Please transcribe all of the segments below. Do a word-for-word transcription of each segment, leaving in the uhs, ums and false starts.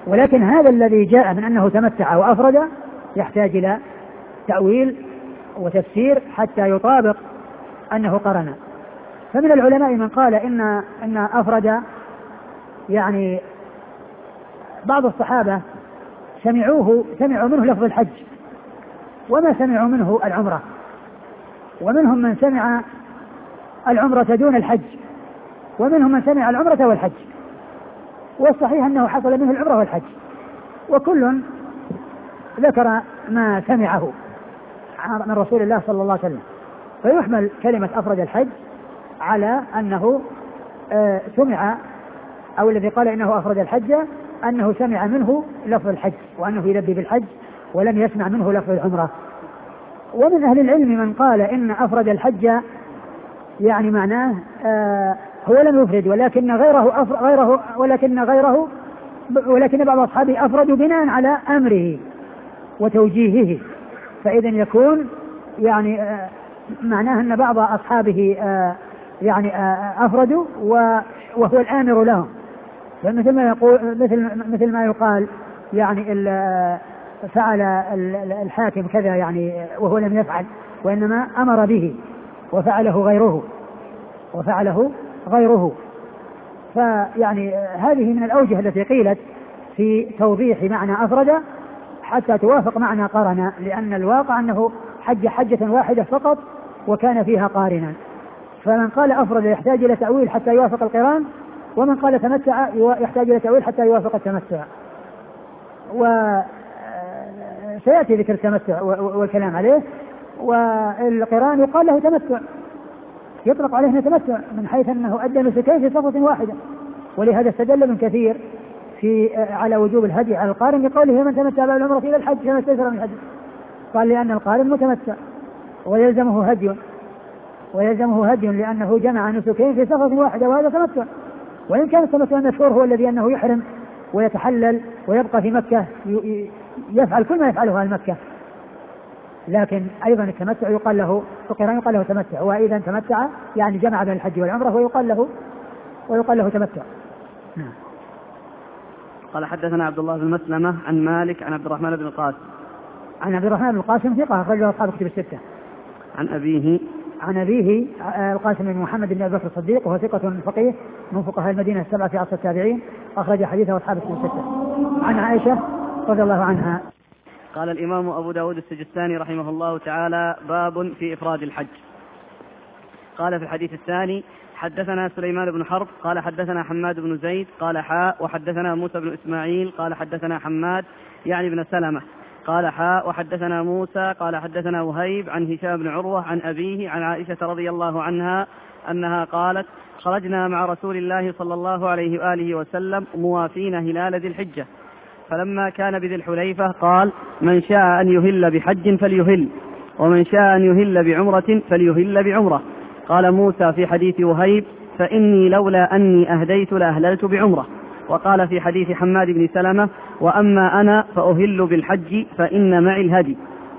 ولكن هذا الذي جاء من أنه تمتع وأفرد يحتاج إلى تأويل وتفسير حتى يطابق أنه قرن. فمن العلماء من قال إن إن أفرد يعني بعض الصحابة سمعوه سمعوا منه لفظ الحج وما سمعوا منه العمرة، ومنهم من سمع العمرة دون الحج، ومنهم من سمع العمرة والحج، والصحيح أنه حصل منه العمرة والحج، وكل ذكر ما سمعه من رسول الله صلى الله عليه وسلم. فيحمل كلمة أفرد الحج على أنه آه سمع، أو الذي قال إنه أفرد الحج أنه سمع منه لفظ الحج وأنه يلبي بالحج ولم يسمع منه لفظ العمرة. ومن أهل العلم من قال إن أفرد الحج يعني معناه آه هو لم يفرد ولكن غيره أفر غيره ولكن غيره ولكن بعض أصحابه أفردوا بناء على أمره وتوجيهه، فإذا يكون يعني آه معناه أن بعض أصحابه آه يعني آه أفردوا وهو الآمر لهم، فمثل ما يقول مثل مثل ما يقال يعني فعل الحاكم كذا يعني وهو لم يفعل، وإنما أمر به وفعله غيره وفعله غيره. فيعني هذه من الأوجه التي قيلت في توضيح معنى أفرد حتى توافق معنى قرن، لأن الواقع أنه حج حجة واحدة فقط وكان فيها قارنا. فمن قال أفرد يحتاج إلى تأويل حتى يوافق القران، ومن قال تمتع يحتاج إلى تأويل حتى يوافق التمتع. وسيأتي ذكر التمتع والكلام عليه. والقران يقال له تمتع، يطلق عليه تمتع من حيث أنه أدى نسكين في صفة واحدة، ولهذا استدل من كثير في على وجوب الهدي على القارن بقوله من تمتع بالعمرة إلى الحج فما استيسر من الهدي، قال لأن القارن متمتع ويلزمه هدي ويلزمه هدي لأنه جمع نسكين في صفة واحدة، وهذا تمتع. وإن كان التمتع المشهور هو الذي أنه يحرم ويتحلل ويبقى في مكة يفعل كل ما يفعله أهل مكة، لكن أيضا التمتع يقال له القران يقال له تمتع، وإذا تمتع يعني جمع بين الحج والعمرة ويقال له ويقال له تمتع. نعم. قال حدثنا عبد الله بن مسلمة عن مالك عن عبد الرحمن بن القاسم عن عبد الرحمن بن القاسم ثقة أخرجه أصحاب كتب الستة. عن أبيه عن أبيه القاسم بن محمد بن أبي بكر الصديق وهو ثقة فقيه من فقهاء المدينة السبعة في عصر التابعين، أخرج حديثه أصحاب كتب الستة. عن عائشة رضي الله عنها. قال الإمام أبو داود السجستاني رحمه الله تعالى: باب في إفراد الحج. قال في الحديث الثاني: حدثنا سليمان بن حرب قال حدثنا حماد بن زيد قال حاء وحدثنا موسى بن إسماعيل قال حدثنا حماد يعني بن سلمة قال حاء وحدثنا موسى قال حدثنا وهيب عن هشام بن عروة عن أبيه عن عائشة رضي الله عنها أنها قالت: خرجنا مع رسول الله صلى الله عليه وآله وسلم موافين هلال ذي الحجة، فلما كان بذي الحليفة قال: من شاء أن يهل بحج فليهل، ومن شاء أن يهل بعمرة فليهل بعمرة. قال موسى في حديث وهيب: فإني لولا أني أهديت لأهللت بعمرة. وقال في حديث حماد بن سلمة: وأما أنا فأهل بالحج فإن معي الهدي.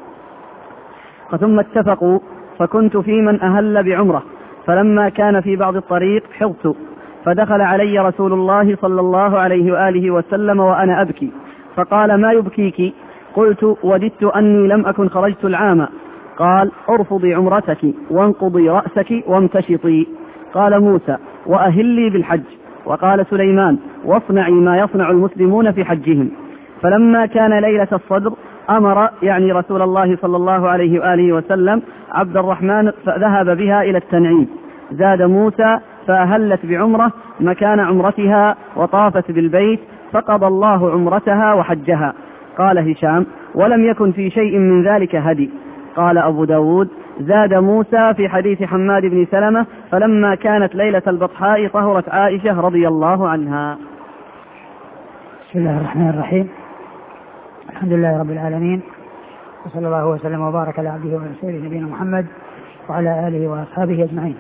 ثم اتفقوا، فكنت في من أهل بعمرة، فلما كان في بعض الطريق حضت، فدخل علي رسول الله صلى الله عليه وآله وسلم وأنا أبكي، فقال: ما يبكيك؟ قلت: وددت أني لم أكن خرجت العام. قال: ارفضي عمرتك وانقضي رأسك وامتشطي. قال موسى: وأهلي بالحج. وقال سليمان: واصنعي ما يصنع المسلمون في حجهم. فلما كان ليلة الصدر أمر يعني رسول الله صلى الله عليه وآله وسلم عبد الرحمن فذهب بها إلى التنعيم. زاد موسى: فأهلت بعمرة مكان عمرتها وطافت بالبيت، فقضى الله عمرتها وحجها. قال هشام: ولم يكن في شيء من ذلك هدي. قال أبو داود: زاد موسى في حديث حماد بن سلمة: فلما كانت ليلة البطحاء طهرت عائشة رضي الله عنها. بسم الله الرحمن الرحيم، الحمد لله رب العالمين، وصلى الله وسلم وبارك على عبده ورسوله نبينا محمد وعلى آله وأصحابه أجمعين.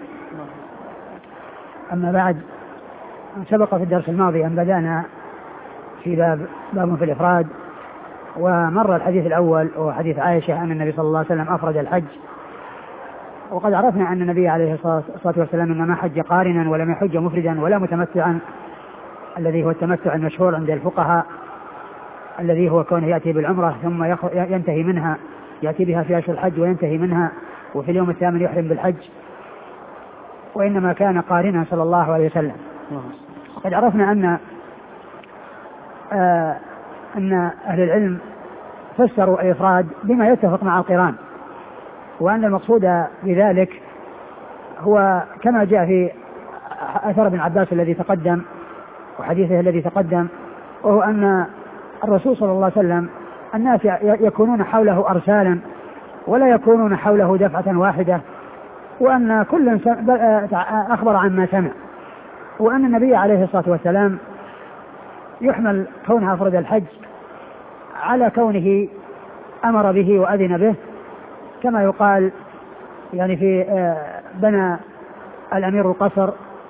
أما بعد، سبق في الدرس الماضي أن بدأنا في باب باب في الإفراد، ومر الحديث الأول وهو حديث عائشة أن النبي صلى الله عليه وسلم أفرد الحج. وقد عرفنا أن النبي عليه الصلاة والسلام إنما حج قارنا ولم يحج مفردا ولا متمتعا، الذي هو التمتع المشهور عند الفقهاء الذي هو كونه يأتي بالعمرة ثم ينتهي منها، يأتي بها في أشهر الحج وينتهي منها، وفي اليوم الثامن يحرم بالحج، وإنما كان قارنا صلى الله عليه وسلم. وقد عرفنا أن آه أن أهل العلم فسروا الإفراد بما يتفق مع القران، وأن المقصود بذلك هو كما جاء في أثر ابن عباس الذي تقدم وحديثه الذي تقدم، وهو أن الرسول صلى الله عليه وسلم الناس يكونون حوله أرسالا ولا يكونون حوله دفعة واحدة، وأن كل أخبر عما سمع، وأن النبي عليه الصلاة والسلام يحمل كونه أفرد الحج على كونه أمر به وأذن به، كما يقال يعني في بنى الأمير القصر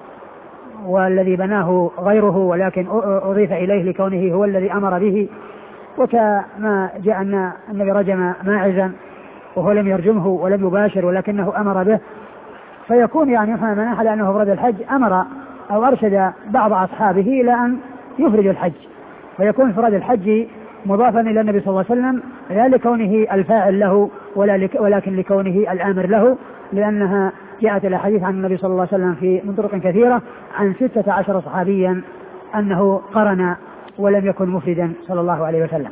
والذي بناه غيره ولكن أضيف إليه لكونه هو الذي أمر به، وكما جاء أن النبي رجم ماعزا وهو لم يرجمه ولم يباشر ولكنه أمر به، فيكون يعني من أحد أنه أفرد الحج أمر أو أرشد بعض أصحابه إلى أن يفرد الحج، فيكون إفراد الحج مضافا إلى النبي صلى الله عليه وسلم لا لكونه الفاعل له ولكن لكونه الآمر له، لأنها جاءت الأحاديث عن النبي صلى الله عليه وسلم في من طرق كثيرة عن ستة عشر صحابيا أنه قرن ولم يكن مفردا صلى الله عليه وسلم.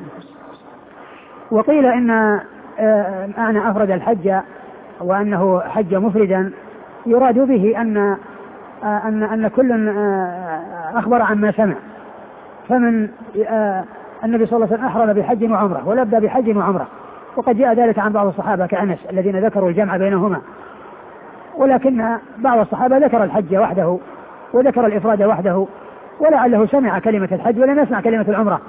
وقيل إن معنى أفرد الحج وأنه حج مفردا يراد به أن أن أن كل أخبر عما سمع، فمن النبي صلى الله عليه وسلم أحرم بحج وعمرة ولبى بحج وعمرة، وقد جاء ذلك عن بعض الصحابة كأنس الذين ذكروا الجمع بينهما، ولكن بعض الصحابة ذكر الحج وحده وذكر الإفراد وحده، ولعله سمع كلمة الحج ولم يسمع كلمة العمرة،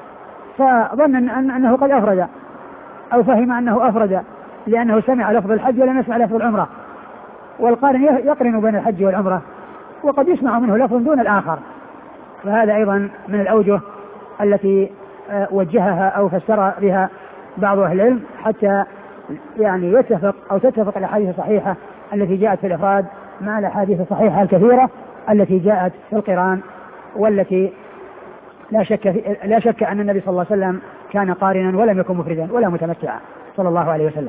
فظن أن أنه قد أفرد أو فهم أنه أفرد لأنه سمع لفظ الحج ولم يسمع لفظ العمرة. والقارن يقرن بين الحج والعمرة وقد يسمع منه لفظ دون الآخر، فهذا أيضا من الأوجه التي وجهها أو فسر بها بعض أهل العلم حتى يعني يتفق أو تتفق الأحاديث الصحيحة التي جاءت في الإفراد مع الأحاديث الصحيحة الكثيرة التي جاءت في القران، والتي لا شك في لا شك أن النبي صلى الله عليه وسلم كان قارنا ولم يكن مفردا ولا متمتعا صلى الله عليه وسلم.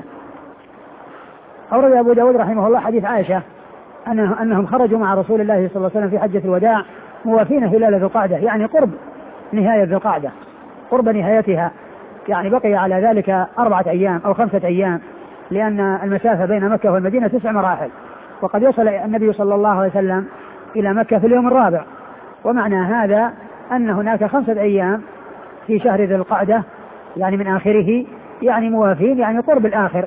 أورد أبو داود رحمه الله حديث عائشة أنه أنهم خرجوا مع رسول الله صلى الله عليه وسلم في حجة الوداع موافين هلال ذو القعدة، يعني قرب نهاية ذو القعدة، قرب نهايتها، يعني بقي على ذلك أربعة أيام أو خمسة أيام، لأن المسافة بين مكة والمدينة تسع مراحل، وقد وصل النبي صلى الله عليه وسلم إلى مكة في اليوم الرابع، ومعنى هذا أن هناك خمسة أيام في شهر ذي القعدة يعني من آخره، يعني موافين يعني قرب الآخر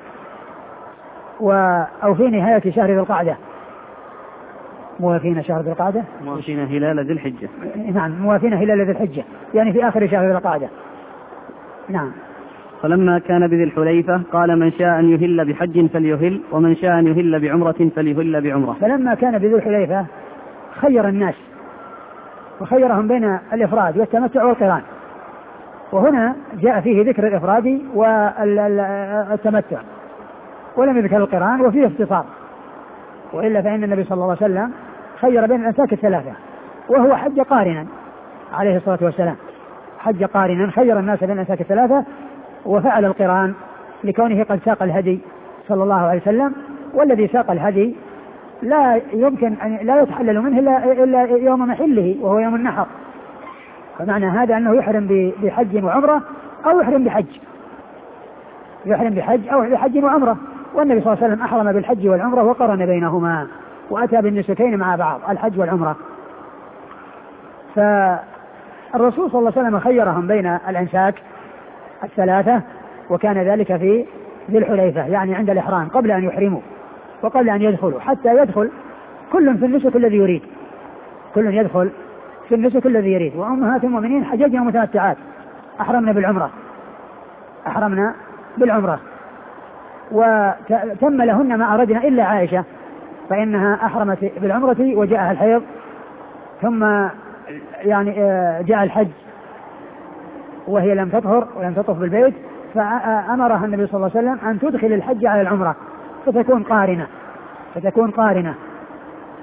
و أو في نهاية شهر ذي القعدة، موافين شهر ذي القعدة موافين هلال ذي الحجة، نعم موافين هلال ذي الحجة يعني في آخر شهر ذي القعدة. نعم. فلما كان بذي الحليفة قال من شاء أن يهل بحج فليهل ومن شاء أن يهل بعمرة فليهل بعمرة. فلما كان بذي الحليفة خير الناس وخيرهم بين الإفراد والتمتع والقران، وهنا جاء فيه ذكر الإفراد والتمتع ولم يذكر القران وفيه اختصار، وإلا فإن النبي صلى الله عليه وسلم خير بين الأنساك الثلاثة، وهو حج قارنا عليه الصلاة والسلام، حج قارنا خير الناس بين الأنساك الثلاثة وفعل القران لكونه قد ساق الهدي صلى الله عليه وسلم، والذي ساق الهدي لا يمكن أن لا يتحلل منه إلا يوم محله وهو يوم النحر، فمعنى هذا أنه يحرم بحج وعمرة أو يحرم بحج يحرم بحج أو بحج وعمرة، والنبي صلى الله عليه وسلم أحرم بالحج والعمرة وقرن بينهما وأتى بالنسكين مع بعض الحج والعمرة. فالرسول صلى الله عليه وسلم خيرهم بين الأنساك الثلاثة، وكان ذلك في ذي الحليفة يعني عند الإحرام قبل أن يحرموا وقبل أن يدخلوا، حتى يدخل كل في النسك الذي يريد، كل يدخل في النسك الذي يريد. وأمهات المؤمنين حججنا متمتعات أحرمنا بالعمرة أحرمنا بالعمرة وتم لهن ما أردنا إلا عائشة، فإنها أحرمت بالعمرة وجاءها الحيض، ثم يعني جاء الحج وهي لم تطهر ولم تطف بالبيت، فأمرها النبي صلى الله عليه وسلم أن تدخل الحج على العمرة فتكون قارنة فتكون قارنة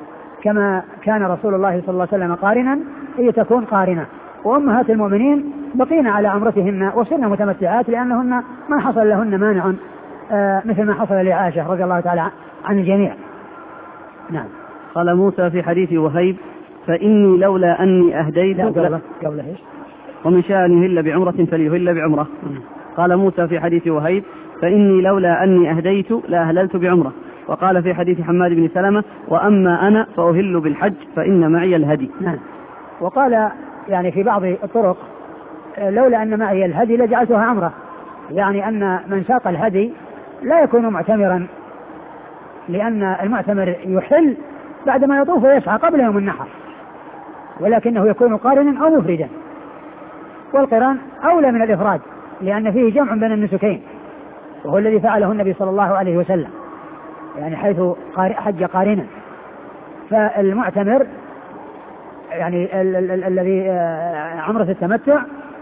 كما كان رسول الله صلى الله عليه وسلم قارنا، هي تكون قارنة. وأمهات المؤمنين بقينا على عمرتهن وصرنا متمتعات لأنهن ما حصل لهن مانع آه مثل ما حصل لعائشة رضي الله تعالى عن الجميع. نعم. قال موسى في حديث وهيب فإني لولا أني أهديت قبله قبله إيش؟ ومن شاء أن يهل بعمرة فليهل بعمرة. قال موسى في حديث وهيب فإني لولا أني أهديت لأهللت بعمرة. وقال في حديث حماد بن سلمة وأما أنا فأهل بالحج فإن معي الهدي. نعم. وقال يعني في بعض الطرق لولا أن معي الهدي لجعلتها عمرة، يعني أن من ساق الهدي لا يكون معتمرا، لأن المعتمر يحل بعدما يطوف ويسعى قبل يوم النحر، ولكنه يكون قارنا أو مفردا، والقران أولى من الإفراد لأن فيه جمع بين النسكين، وهو الذي فعله النبي صلى الله عليه وسلم، يعني حيث حج قارنا. فالمعتمر يعني الذي عمرة التمتع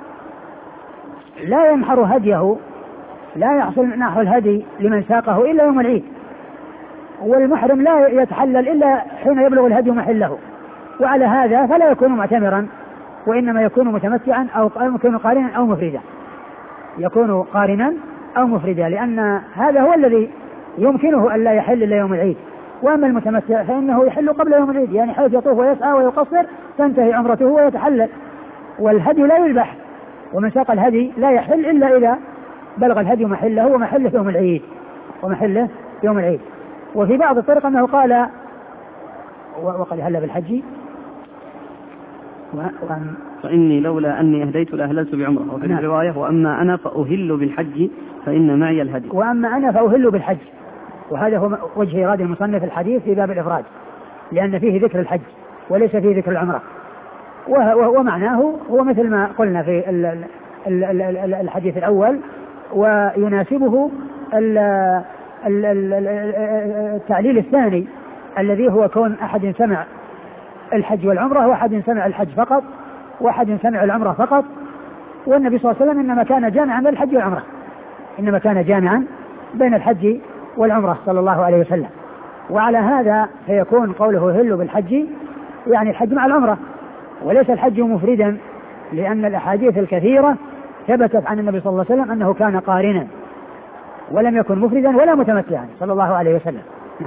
لا ينحر هديه، لا يحصل نحر الهدي لمن ساقه إلا يوم العيد، والمحرم لا يتحلل إلا حين يبلغ الهدي محله، وعلى هذا فلا يكون معتمرا وإنما يكون متمتعا أو يكون قارنا أو مفردا، يكون قارنا أو مفردا، لأن هذا هو الذي يمكنه أن لا يحل إلا يوم العيد. وأما المتمتع فإنه يحل قبل يوم العيد، يعني حيث يطوف ويسعى ويقصر تنتهي عمرته ويتحلل، والهدي لا يذبح، ومن ساق الهدي لا يحل إلا إذا بلغ الهدي محله، ومحله يوم العيد ومحله يوم العيد. وفي بعض الطرق أنه قال وقد هل بالحج وأن فإني لولا أني أهديت لأهللت بعمرة. وفي الرواية وأما أنا فأهل بالحج فإن معي الهدي. وأما أنا فأهل بالحج، وهذا هو وجه إيراد المصنف الحديث في باب الإفراد، لأن فيه ذكر الحج وليس فيه ذكر العمرة، ومعناه هو مثل ما قلنا في الحديث الأول، ويناسبه التعليل الثاني الذي هو كون أحد سمع الحج والعمرة وأحد سمع الحج فقط وأحد سمع العمرة فقط، والنبي صلى الله عليه وسلم إنما كان جامعا بين الحج والعمرة، إنما كان جامعا بين الحج والعمرة صلى الله عليه وسلم. وعلى هذا فيكون قوله هل بالحج يعني الحج مع العمرة وليس الحج مفردا، لأن الأحاديث الكثيرة ثبتت عن النبي صلى الله عليه وسلم أنه كان قارنا ولم يكن مفردا ولا متمتعا صلى الله عليه وسلم. نعم.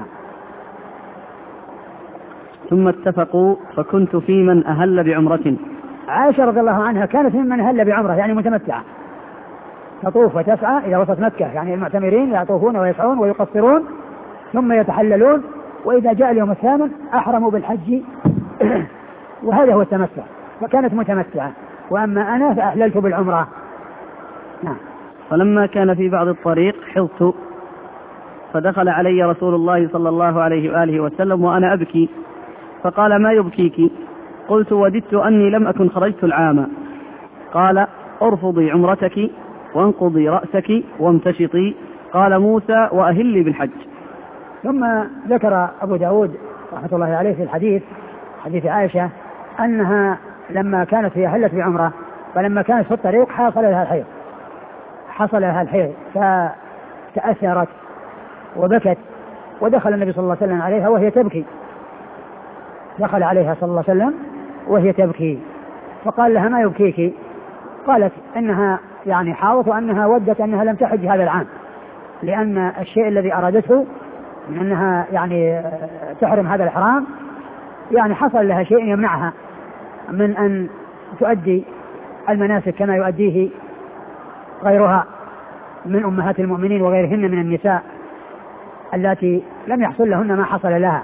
ثم اتفقوا فكنت في من أهل بعمرة. عائشة رضي الله عنها كانت ممن أهل بعمرة يعني متمتعة، تطوف وتسعى إلى وسط مكة، يعني المعتمرين يطوفون ويسعون ويقصرون ثم يتحللون، وإذا جاء اليوم الثامن أحرموا بالحج وهذا هو التمتع، فكانت متمتعة. وأما أنا فأحللت بالعمرة. نعم. فلما كان في بعض الطريق حظت فدخل علي رسول الله صلى الله عليه وآله وسلم وأنا أبكي، فقال ما يبكيك؟ قلت وددت أني لم أكن خرجت العام. قال ارفضي عمرتك وانقضي رأسك وامتشطي. قال موسى وأهلي بالحج. ثم ذكر أبو داود رحمة الله عليه في الحديث حديث عائشة أنها لما كانت هي أهلت بعمرة، فلما كانت في الطريق حصل لها الحيض حصل لها الحيض فتأثرت وبكت، ودخل النبي صلى الله عليه وسلم عليها وهي تبكي، دخل عليها صلى الله عليه وسلم وهي تبكي، فقال لها ما يبكيك؟ قالت إنها يعني حاضت وأنها ودت أنها لم تحج هذا العام، لأن الشيء الذي أرادته من أنها يعني تحرم هذا الحرام يعني حصل لها شيء يمنعها من أن تؤدي المناسك كما يؤديه غيرها من أمهات المؤمنين وغيرهن من النساء التي لم يحصل لهن ما حصل لها.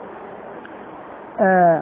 آه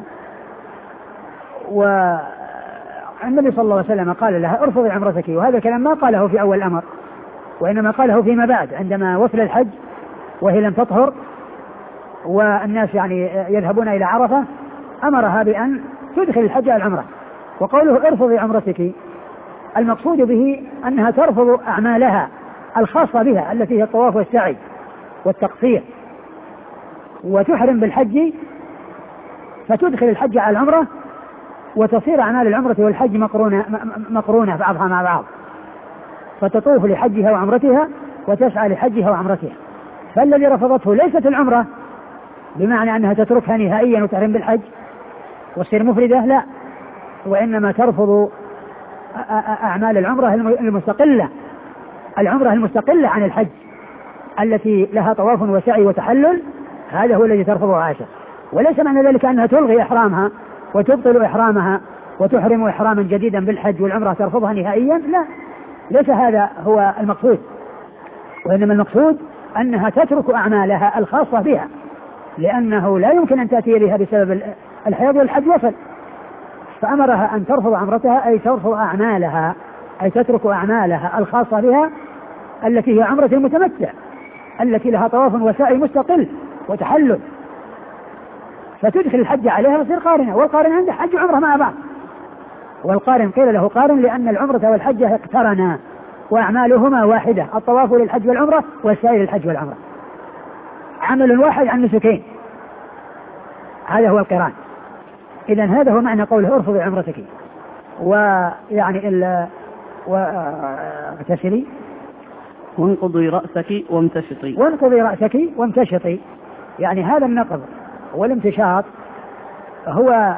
والنبي صلى الله عليه وسلم قال لها ارفضي عمرتك، وهذا الكلام ما قاله في أول الأمر، وإنما قاله فيما بعد عندما وصل الحج وهي لم تطهر والناس يعني يذهبون إلى عرفة، أمرها بأن تدخل الحج على العمرة. وقوله ارفضي عمرتك المقصود به أنها ترفض أعمالها الخاصة بها التي هي الطواف والسعي والتقصير، وتحرم بالحج فتدخل الحج على العمرة، وتصير أعمال العمرة والحج مقرونة مقرونة بعضها مع بعض، فتطوف لحجها وعمرتها وتسعى لحجها وعمرتها. فالذي رفضته ليست العمرة بمعنى أنها تتركها نهائيا وتحرم بالحج وتصير مفردة، لا، وإنما ترفض أعمال العمرة المستقلة، العمرة المستقلة عن الحج التي لها طواف وسعي وتحلل، هذا هو الذي ترفضه عائشة. وليس معنى ذلك أنها تلغي إحرامها وتبطل إحرامها وتحرم إحراما جديدا بالحج والعمرة ترفضها نهائيا، لا، ليس هذا هو المقصود، وإنما المقصود أنها تترك أعمالها الخاصة بها، لأنه لا يمكن أن تأتي بها بسبب الحيض والحج وصل، فأمرها أن ترفض عمرتها، أي ترفض أعمالها، أي تترك أعمالها الخاصة بها التي هي عمرة المتمتع التي لها طواف وسعي مستقل وتحلل، فتدخل الحج عليها وتصير قارنة، والقارن عنده حج وعمرة مع بعض، والقارن قيل له قارن لأن العمرة والحج اقترنا وأعمالهما واحدة، الطواف للحج والعمرة والسعي للحج والعمرة، عمل واحد عن نسكين، هذا هو القران. إذن هذا هو معنى قوله ارفضي عمرتك ويعني ال واغتسلي وانقضي رأسك وامتشطي، وانقضي رأسك وامتشطي، يعني هذا النقض والامتشاط هو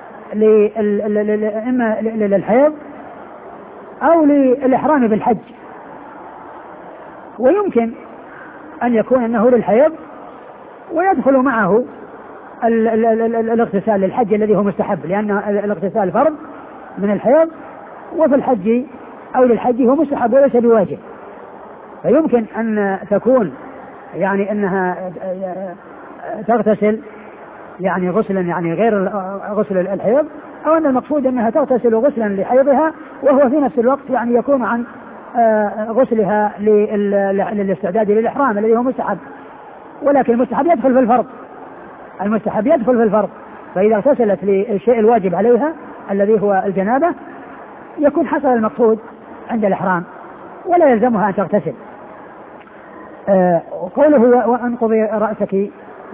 إما للحيض أو للإحرام بالحج، ويمكن أن يكون أنه للحيض ويدخل معه الاغتسال للحج الذي هو مستحب، لأن الاغتسال فرض من الحيض، وفي الحج أو للحج هو مستحب وليس بواجب، فيمكن أن تكون يعني أنها تغتسل يعني غسلا يعني غير غسل الحيض، أو أن المقصود أنها تغتسل غسلا لحيضها وهو في نفس الوقت يعني يكون عن غسلها للاستعداد للإحرام الذي هو مستحب، ولكن المستحب يدخل في الفرض، المستحب يدخل في الفرض، فإذا اغتسلت للشيء الواجب عليها الذي هو الجنابة يكون حصل المقصود عند الإحرام ولا يلزمها أن تغتسل. آه قوله وانقضي رأسك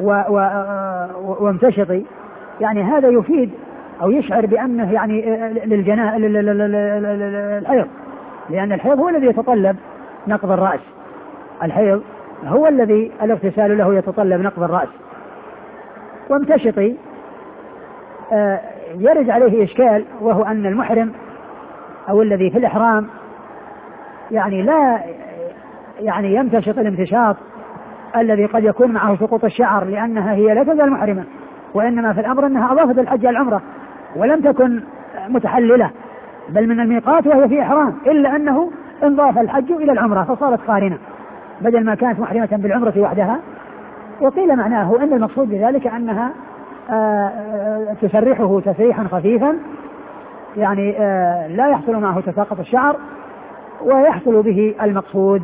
وامتشطي، يعني هذا يفيد أو يشعر بأنه يعني للجناء الحيض، لأن الحيض هو الذي يتطلب نقض الرأس، الحيض هو الذي الاغتسال له يتطلب نقض الرأس. وامتشطي آه يرد عليه إشكال، وهو أن المحرم أو الذي في الإحرام يعني لا يعني يمتشط الامتشاط الذي قد يكون معه سقوط الشعر، لأنها هي لا تزال محرمة، وإنما في الأمر أنها أضافت الحج العمرة ولم تكن متحللة بل من الميقات وهي في إحرام، إلا أنه انضاف الحج إلى العمرة فصارت قارنة بدل ما كانت محرمة بالعمرة وحدها. وقيل معناه أن المقصود بذلك أنها تسرحه تسريحا خفيفا، يعني لا يحصل معه تساقط الشعر ويحصل به المقصود.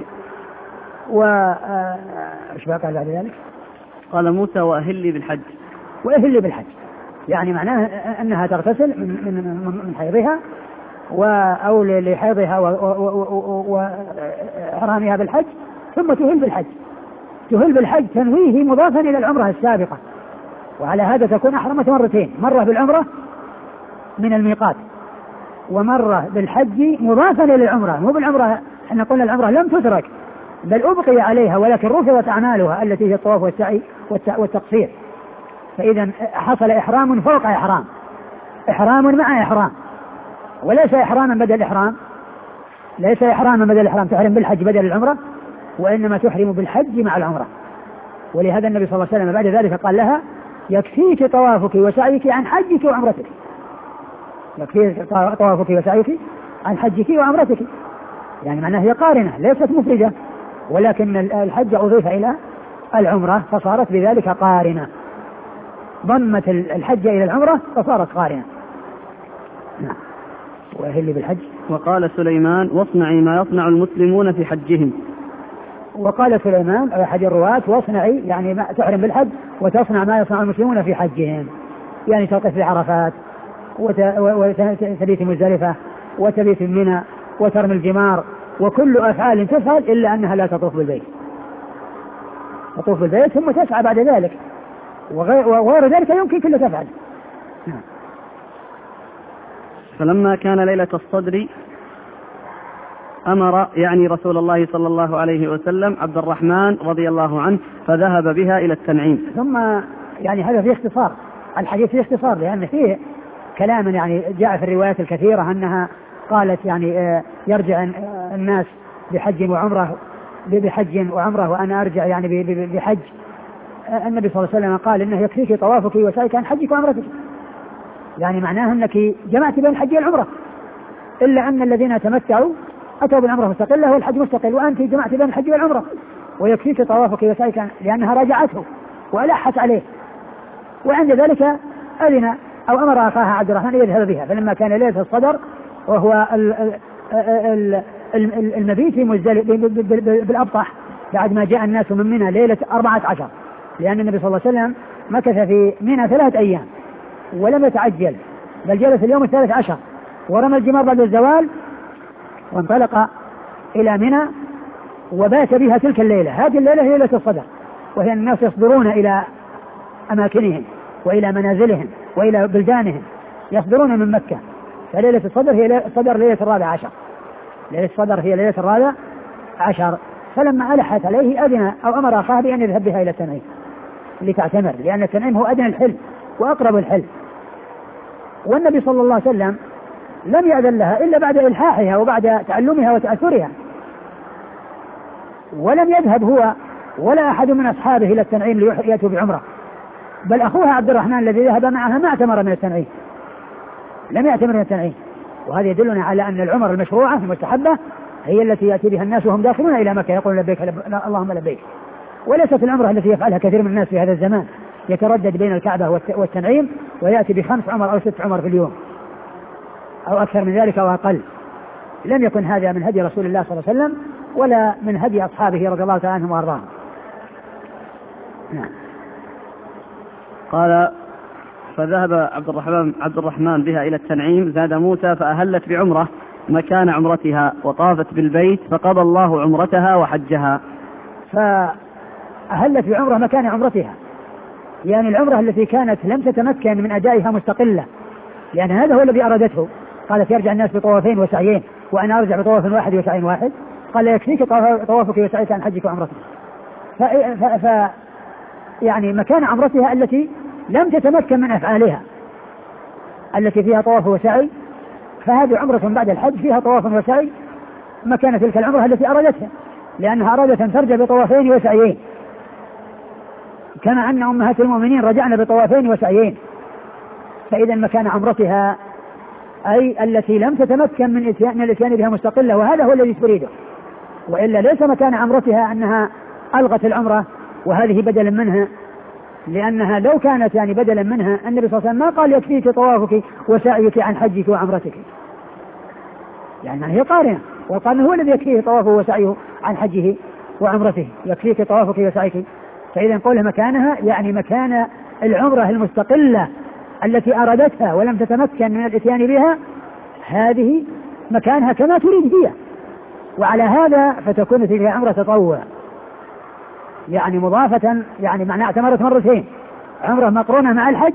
وإيش بقى قال بعد ذلك؟ قال موسى وأهلي بالحج، وأهلي بالحج يعني معناه أنها تغتسل من من من حيضها أو لحيضها وإحرامها بالحج، ثم تهل بالحج، تهل بالحج تنويه مضافا إلى العمرة السابقة، وعلى هذا تكون أحرمت مرتين، مرة بالعمرة من الميقات ومرة بالحج مضافا إلى العمرة، مو بالعمرة، احنا قلنا العمرة لم تترك بل أبقي عليها ولكن رفضت أعمالها التي هي الطواف والسعي والتقصير، فإذا حصل إحرام فوق إحرام، إحرام مع إحرام، وليس إحراما بدل إحرام، ليس إحراما بدل إحرام تحرم بالحج بدل العمرة، وإنما تحرم بالحج مع العمرة. ولهذا النبي صلى الله عليه وسلم بعد ذلك قال لها يكفيك طوافك وسعيك عن حجك وعمرتك، يكفيك طوافك وسعيك عن حجك وعمرتك، يعني معناه هي قارنة ليست مفردة، ولكن الحج أضيف إلى العمرة فصارت بذلك قارنة، ضمت الحج إلى العمرة فصارت قارنة. نعم. وأهل بالحج. وقال سليمان واصنعي ما يصنع المسلمون في حجهم. وقال سليمان أحد الرواة واصنعي يعني ما تحرم بالحج وتصنع ما يصنع المسلمون في حجهم، يعني توقف في عرفات وتبيت مزدلفة وتبيت منى وترمي الجمار وكل أفعال تفعل إلا أنها لا تطوف بالبيت، تطوف بالبيت ثم تسعى بعد ذلك، وغير ذلك يمكن كله تفعل. فلما كان ليلة الصدر أمر يعني رسول الله صلى الله عليه وسلم عبد الرحمن رضي الله عنه فذهب بها إلى التنعيم. ثم يعني هذا فيه اختصار، الحديث فيه اختصار لأن فيه كلام يعني جاء في الروايات الكثيرة أنها قالت يعني يرجع الناس بحج وعمرة بحج وعمرة وأنا أرجع يعني بحج. النبي صلى الله عليه وسلم قال إنه يكفيك طوافك وسعيك عن حجك وعمرتك، يعني معناه أنك جمعت بين الحج والعمرة، إلا أن الذين تمتعوا أتوا بالعمرة مستقلة والحج مستقل، وأنت جمعت بين الحج والعمرة ويكفيك طوافك وسعيك لأنها راجعته وألحت عليه. وعند ذلك أذن أو أمر أخاها عبد الرحمن يذهب بها، فلما كان ليلة الصدر وهو المبيت في مزدلفة بالأبطح بعد ما جاء الناس من منى ليلة أربعة عشر، لأن النبي صلى الله عليه وسلم مكث في منى ثلاثة أيام ولم يتعجل، بل جلس اليوم الثالث عشر ورمى الجمار بعد الزوال وانطلق إلى منى وبات بها تلك الليلة. هذه الليلة هي ليلة الصدر، وهي الناس يصدرون إلى أماكنهم وإلى منازلهم وإلى بلدانهم، يصدرون من مكة، فليلة الصدر هي الصدر ليلة الرابع عشر، ليلة الصدر هي ليلة الرابع عشر. فلما ألحت عليه أذن أو أمر أخاه بأن يذهب بها إلى التنعيم لتعتمر، لأن التنعيم هو أدنى الحل وأقرب الحل، والنبي صلى الله عليه وسلم لم يأذن لها إلا بعد إلحاحها وبعد تعلمها وتأثرها، ولم يذهب هو ولا أحد من أصحابه إلى التنعيم ليأتوا بعمرة، بل أخوها عبد الرحمن الذي ذهب معها ما اعتمر من التنعيم، لم يعتمر من التنعيم. وهذا يدلنا على أن العمر المشروعة المستحبة هي التي يأتي بها الناس وهم داخلون إلى مكة يقولون لبيك اللهم لبيك، وليست العمرة التي يفعلها كثير من الناس في هذا الزمان، يتردد بين الكعبة والتنعيم ويأتي بخمس عمر أو ست عمر في اليوم أو أكثر من ذلك أو أقل. لم يكن هذا من هدي رسول الله صلى الله عليه وسلم ولا من هدي أصحابه رضي الله تعالى عنهم وأرضاهم. نعم. قال فذهب عبد الرحمن عبد الرحمن بها إلى التنعيم، زاد موسى فأهلت بعمرة مكان عمرتها وطافت بالبيت فقضى الله عمرتها وحجها. فأهلت بعمرة مكان عمرتها، يعني العمرة التي كانت لم تتمكن من أدائها مستقلة، لأن هذا هو الذي أرادته. قالت يرجع الناس بطوافين وسعيين وأنا أرجع بطواف واحد وسعي واحد، قال يكفيك طوافك وسعيك عن حجك وعمرتك. ف... ف... ف... يعني مكان عمرتها التي لم تتمكن من أفعالها التي فيها طواف وسعي، فهذه عمرة بعد الحج فيها طواف وسعي مكان تلك العمرة التي أرادتها، لأنها أرادت أن ترجع بطوافين وسعيين، كما أن أمهات المؤمنين رجعنا بطوافين وسعيين. فإذا مكان عمرتها أي التي لم تتمكن من الاتيان بها مستقلة، وهذا هو الذي تريده، وإلا ليس مكان عمرتها أنها ألغت العمرة وهذه بدلا منها، لأنها لو كانت يعني بدلا منها النبي صلى الله عليه وسلم ما قال يكفيك طوافك وسعيك عن حجك وعمرتك، يعني هي قارنة، والقارن هو الذي يكفيه طوافه وسعيه عن حجه وعمرته، يكفيك طوافك وسعيك. فإذا قوله مكانها يعني مكان العمرة المستقلة التي أرادتها ولم تتمكن من الاتيان بها، هذه مكانها كما تريد هي، وعلى هذا فتكون تلك عمرة تطوع، يعني مضافة، يعني معنى اعتمرت مرتين، عمرة مقرونة مع الحج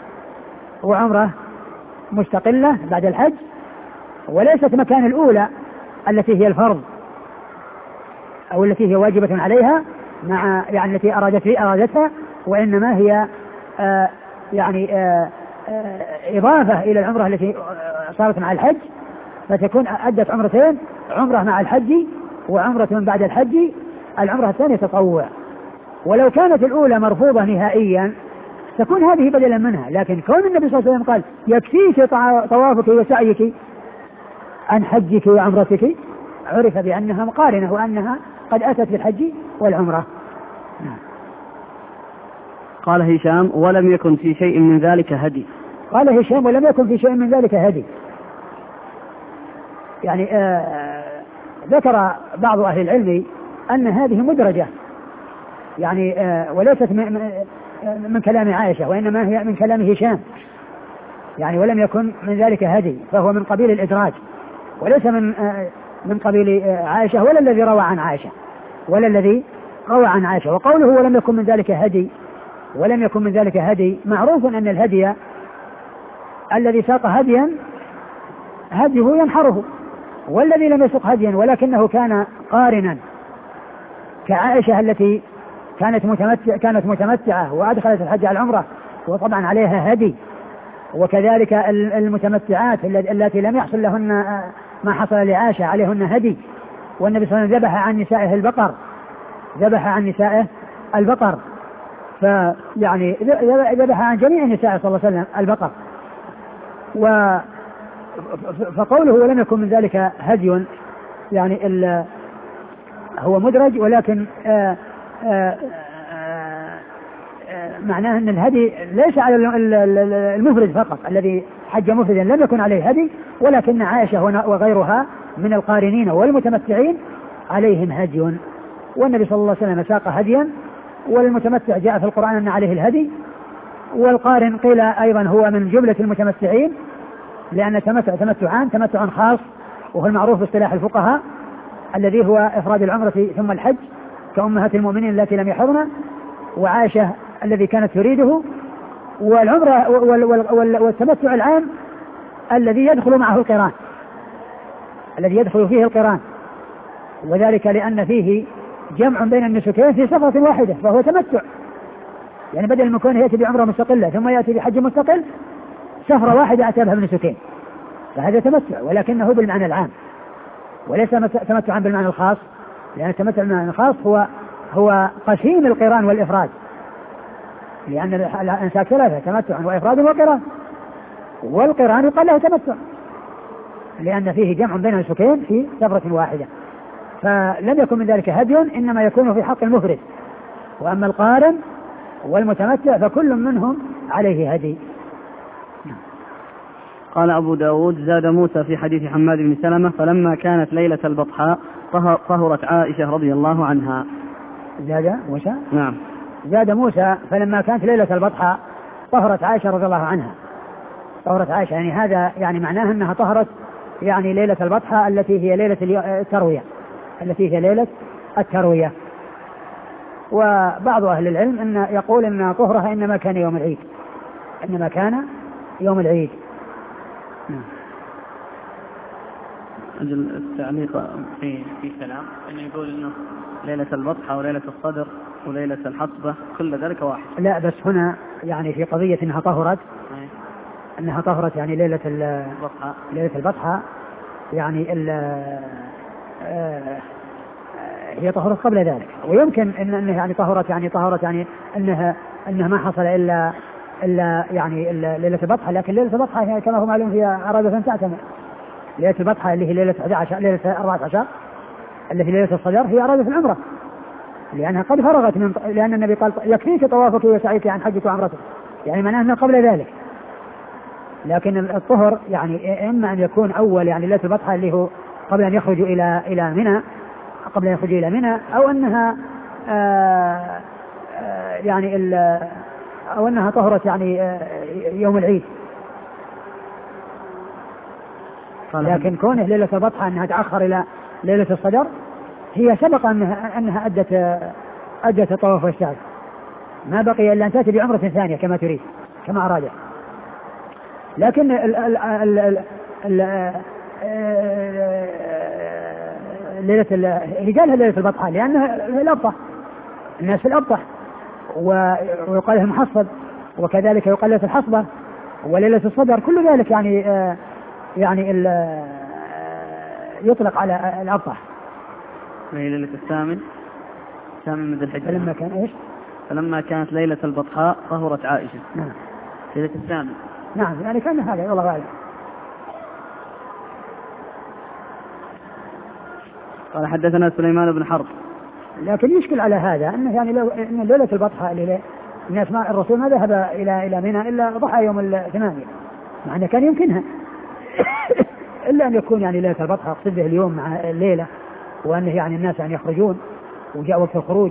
وعمرة مستقلة بعد الحج، وليست مكان الأولى التي هي الفرض أو التي هي واجبة عليها مع يعني التي أرادت أرادتها، وإنما هي آه يعني آه آه إضافة إلى العمرة التي صارت مع الحج، فتكون أدت عمرتين، عمرة مع الحج وعمرة من بعد الحج، العمرة الثانية تطوع. ولو كانت الأولى مرفوضة نهائيا تكون هذه بدلا منها، لكن كون النبي صلى الله عليه وسلم قال يكفيك طوافك وسعيك عن حجك وعمرتك، عرف بأنها مقارنة وأنها قد أتت بالحج والعمرة. قال هشام ولم يكن في شيء من ذلك هدي. قال هشام ولم يكن في شيء من ذلك هدي، يعني آه ذكر بعض أهل العلم أن هذه مدرجة، يعني آه وليست من, من كلام عائشة، وإنما هي من كلام هشام، يعني ولم يكن من ذلك هدي، فهو من قبيل الإدراج وليس من آه من قبيل آه عائشة ولا الذي روى عن عائشة ولا الذي روى عن عائشة. وقوله ولم يكن من ذلك هدي ولم يكن من ذلك هدي، معروف أن الهدي الذي ساق هديا هديه ينحره، والذي لم يسق هديا ولكنه كان قارنا كعائشة التي كانت متمتع كانت متمتعة وأدخلت الحج على العمرة وطبعا عليها هدي، وكذلك المتمتعات التي لم يحصل لهن ما حصل لعائشة عليهن هدي، والنبي صلى الله عليه وسلم ذبح عن نسائه البقر ذبح عن نسائه البقر فيعني ذبح عن جميع النساء صلى الله عليه وسلم البقر. و فقوله ولم يكن من ذلك هدي يعني ال هو مدرج، ولكن آآ آآ آآ معناه أن الهدي ليس على المفرد فقط الذي حج مفردا لم يكن عليه هدي، ولكن عائشة وغيرها من القارنين والمتمتعين عليهم هدي، والنبي صلى الله عليه وسلم ساق هديا، والمتمتع جاء في القرآن أن عليه الهدي، والقارن قيل أيضا هو من جملة المتمتعين، لأن التمتع تمتعان، تمتع خاص وهو المعروف باصطلاح الفقهاء الذي هو إفراد العمرة ثم الحج كأمهات المؤمنين التي لم يحضن وعائشة الذي كانت تريده، والعمرة والتمتع العام الذي يدخل معه القران الذي يدخل فيه القران، وذلك لأن فيه جمع بين النسكين في سفرة واحدة فهو تمتع، يعني بدل من كونه يأتي بعمرة مستقلة ثم يأتي بحج مستقل سفرة واحدة أتى بها بنسكين، فهذا تمتع ولكنه بالمعنى العام وليس تمتعا بالمعنى الخاص، لأن التمتع بالمعنى الخاص هو هو قسيم القران والإفراد، لأن الأنساك ثلاثة تمتع وإفراد وقران، والقران يقال له تمتع لأن فيه جمع بين النسكين في سفرة واحدة، فلم يكن من ذلك هدي إنما يكون في حق المفرد، وأما القارن والمتمتع فكل منهم عليه هدي. قال أبو داود زاد موسى في حديث حماد بن سلمة فلما كانت ليلة البطحاء طهرت عائشة رضي الله عنها. زاد موسى نعم زاد موسى فلما كانت ليلة البطحاء طهرت عائشة رضي الله عنها. طهرت عائشة يعني هذا يعني معناه أنها طهرت يعني ليلة البطحاء التي هي ليلة التروية التي هي ليلة التروية. وبعض أهل العلم أن يقول أن طهرها إنما كان يوم العيد إنما كان يوم العيد. أجل التعليق في في كلام أنه يقول إنه ليلة البطحة وليلة الصدر وليلة الحصبة كل ذلك واحد. لا بس هنا يعني في قضية أنها طهرت أي. أنها طهرت يعني ليلة البطحة ليلة البطحة يعني ال آه هي طهرت قبل ذلك، ويمكن ان انها يعني طهرت يعني طهرت يعني انها انها ما حصل الا الا يعني إلا ليله البطحه، لكن ليله البطحه كما هو معلوم هي ارادة تعتمد. ليله البطحه اللي هي ليله أحد عشر ليله أربعة عشر اللي هي ليله الصدر هي ارادة العمره، لانها قد فرغت من لان النبي قال يكفيك طوافك وسعيك عن حجك وعمرتك، يعني معناه انه قبل ذلك. لكن الطهر يعني اما ان يكون اول يعني ليله البطحه اللي هو قبل ان يخرجوا الى الى منى قبل أن يخرج إلى منى، أو أنها آآ آآ يعني أو أنها طهرت يعني يوم العيد. لكن كونه ليلة البطحة أنها تأخر إلى ليلة الصدر هي سبق أنها أنها أدت أدت الطواف والسعي، ما بقي إلا أن تأتي بعمرة ثانية كما تريد كما أرادت. لكن ال ال ال ال ليلة رجالها ليلة البطحة لأنها الأبطح، الناس في الأبطح، ويقال لهم محصب، وكذلك يقال ليلة الحصبة وليلة الصدر، كل ذلك يعني آه يعني آه يطلق على الأبطح. وهي ليلة الثامن الثامن من ذي الحجة. فلما كان إيش؟ فلما كانت ليلة البطحاء طهرت عائشة. نعم. ليلة الثامن. نعم يعني كان هذا والله غالب. قال حدثنا سليمان بن حرب. لكن يشكل على هذا أنه يعني لو إن ليلة البطحة اللي الناس ما الرسول ما ذهب إلى إلى منى إلا ضحى يوم الثمانية، مع أنه كان يمكنها إلا أن يكون يعني ليلة البطحة أقصد به اليوم مع الليلة، وأنه يعني الناس يعني يخرجون وجاء وقت الخروج.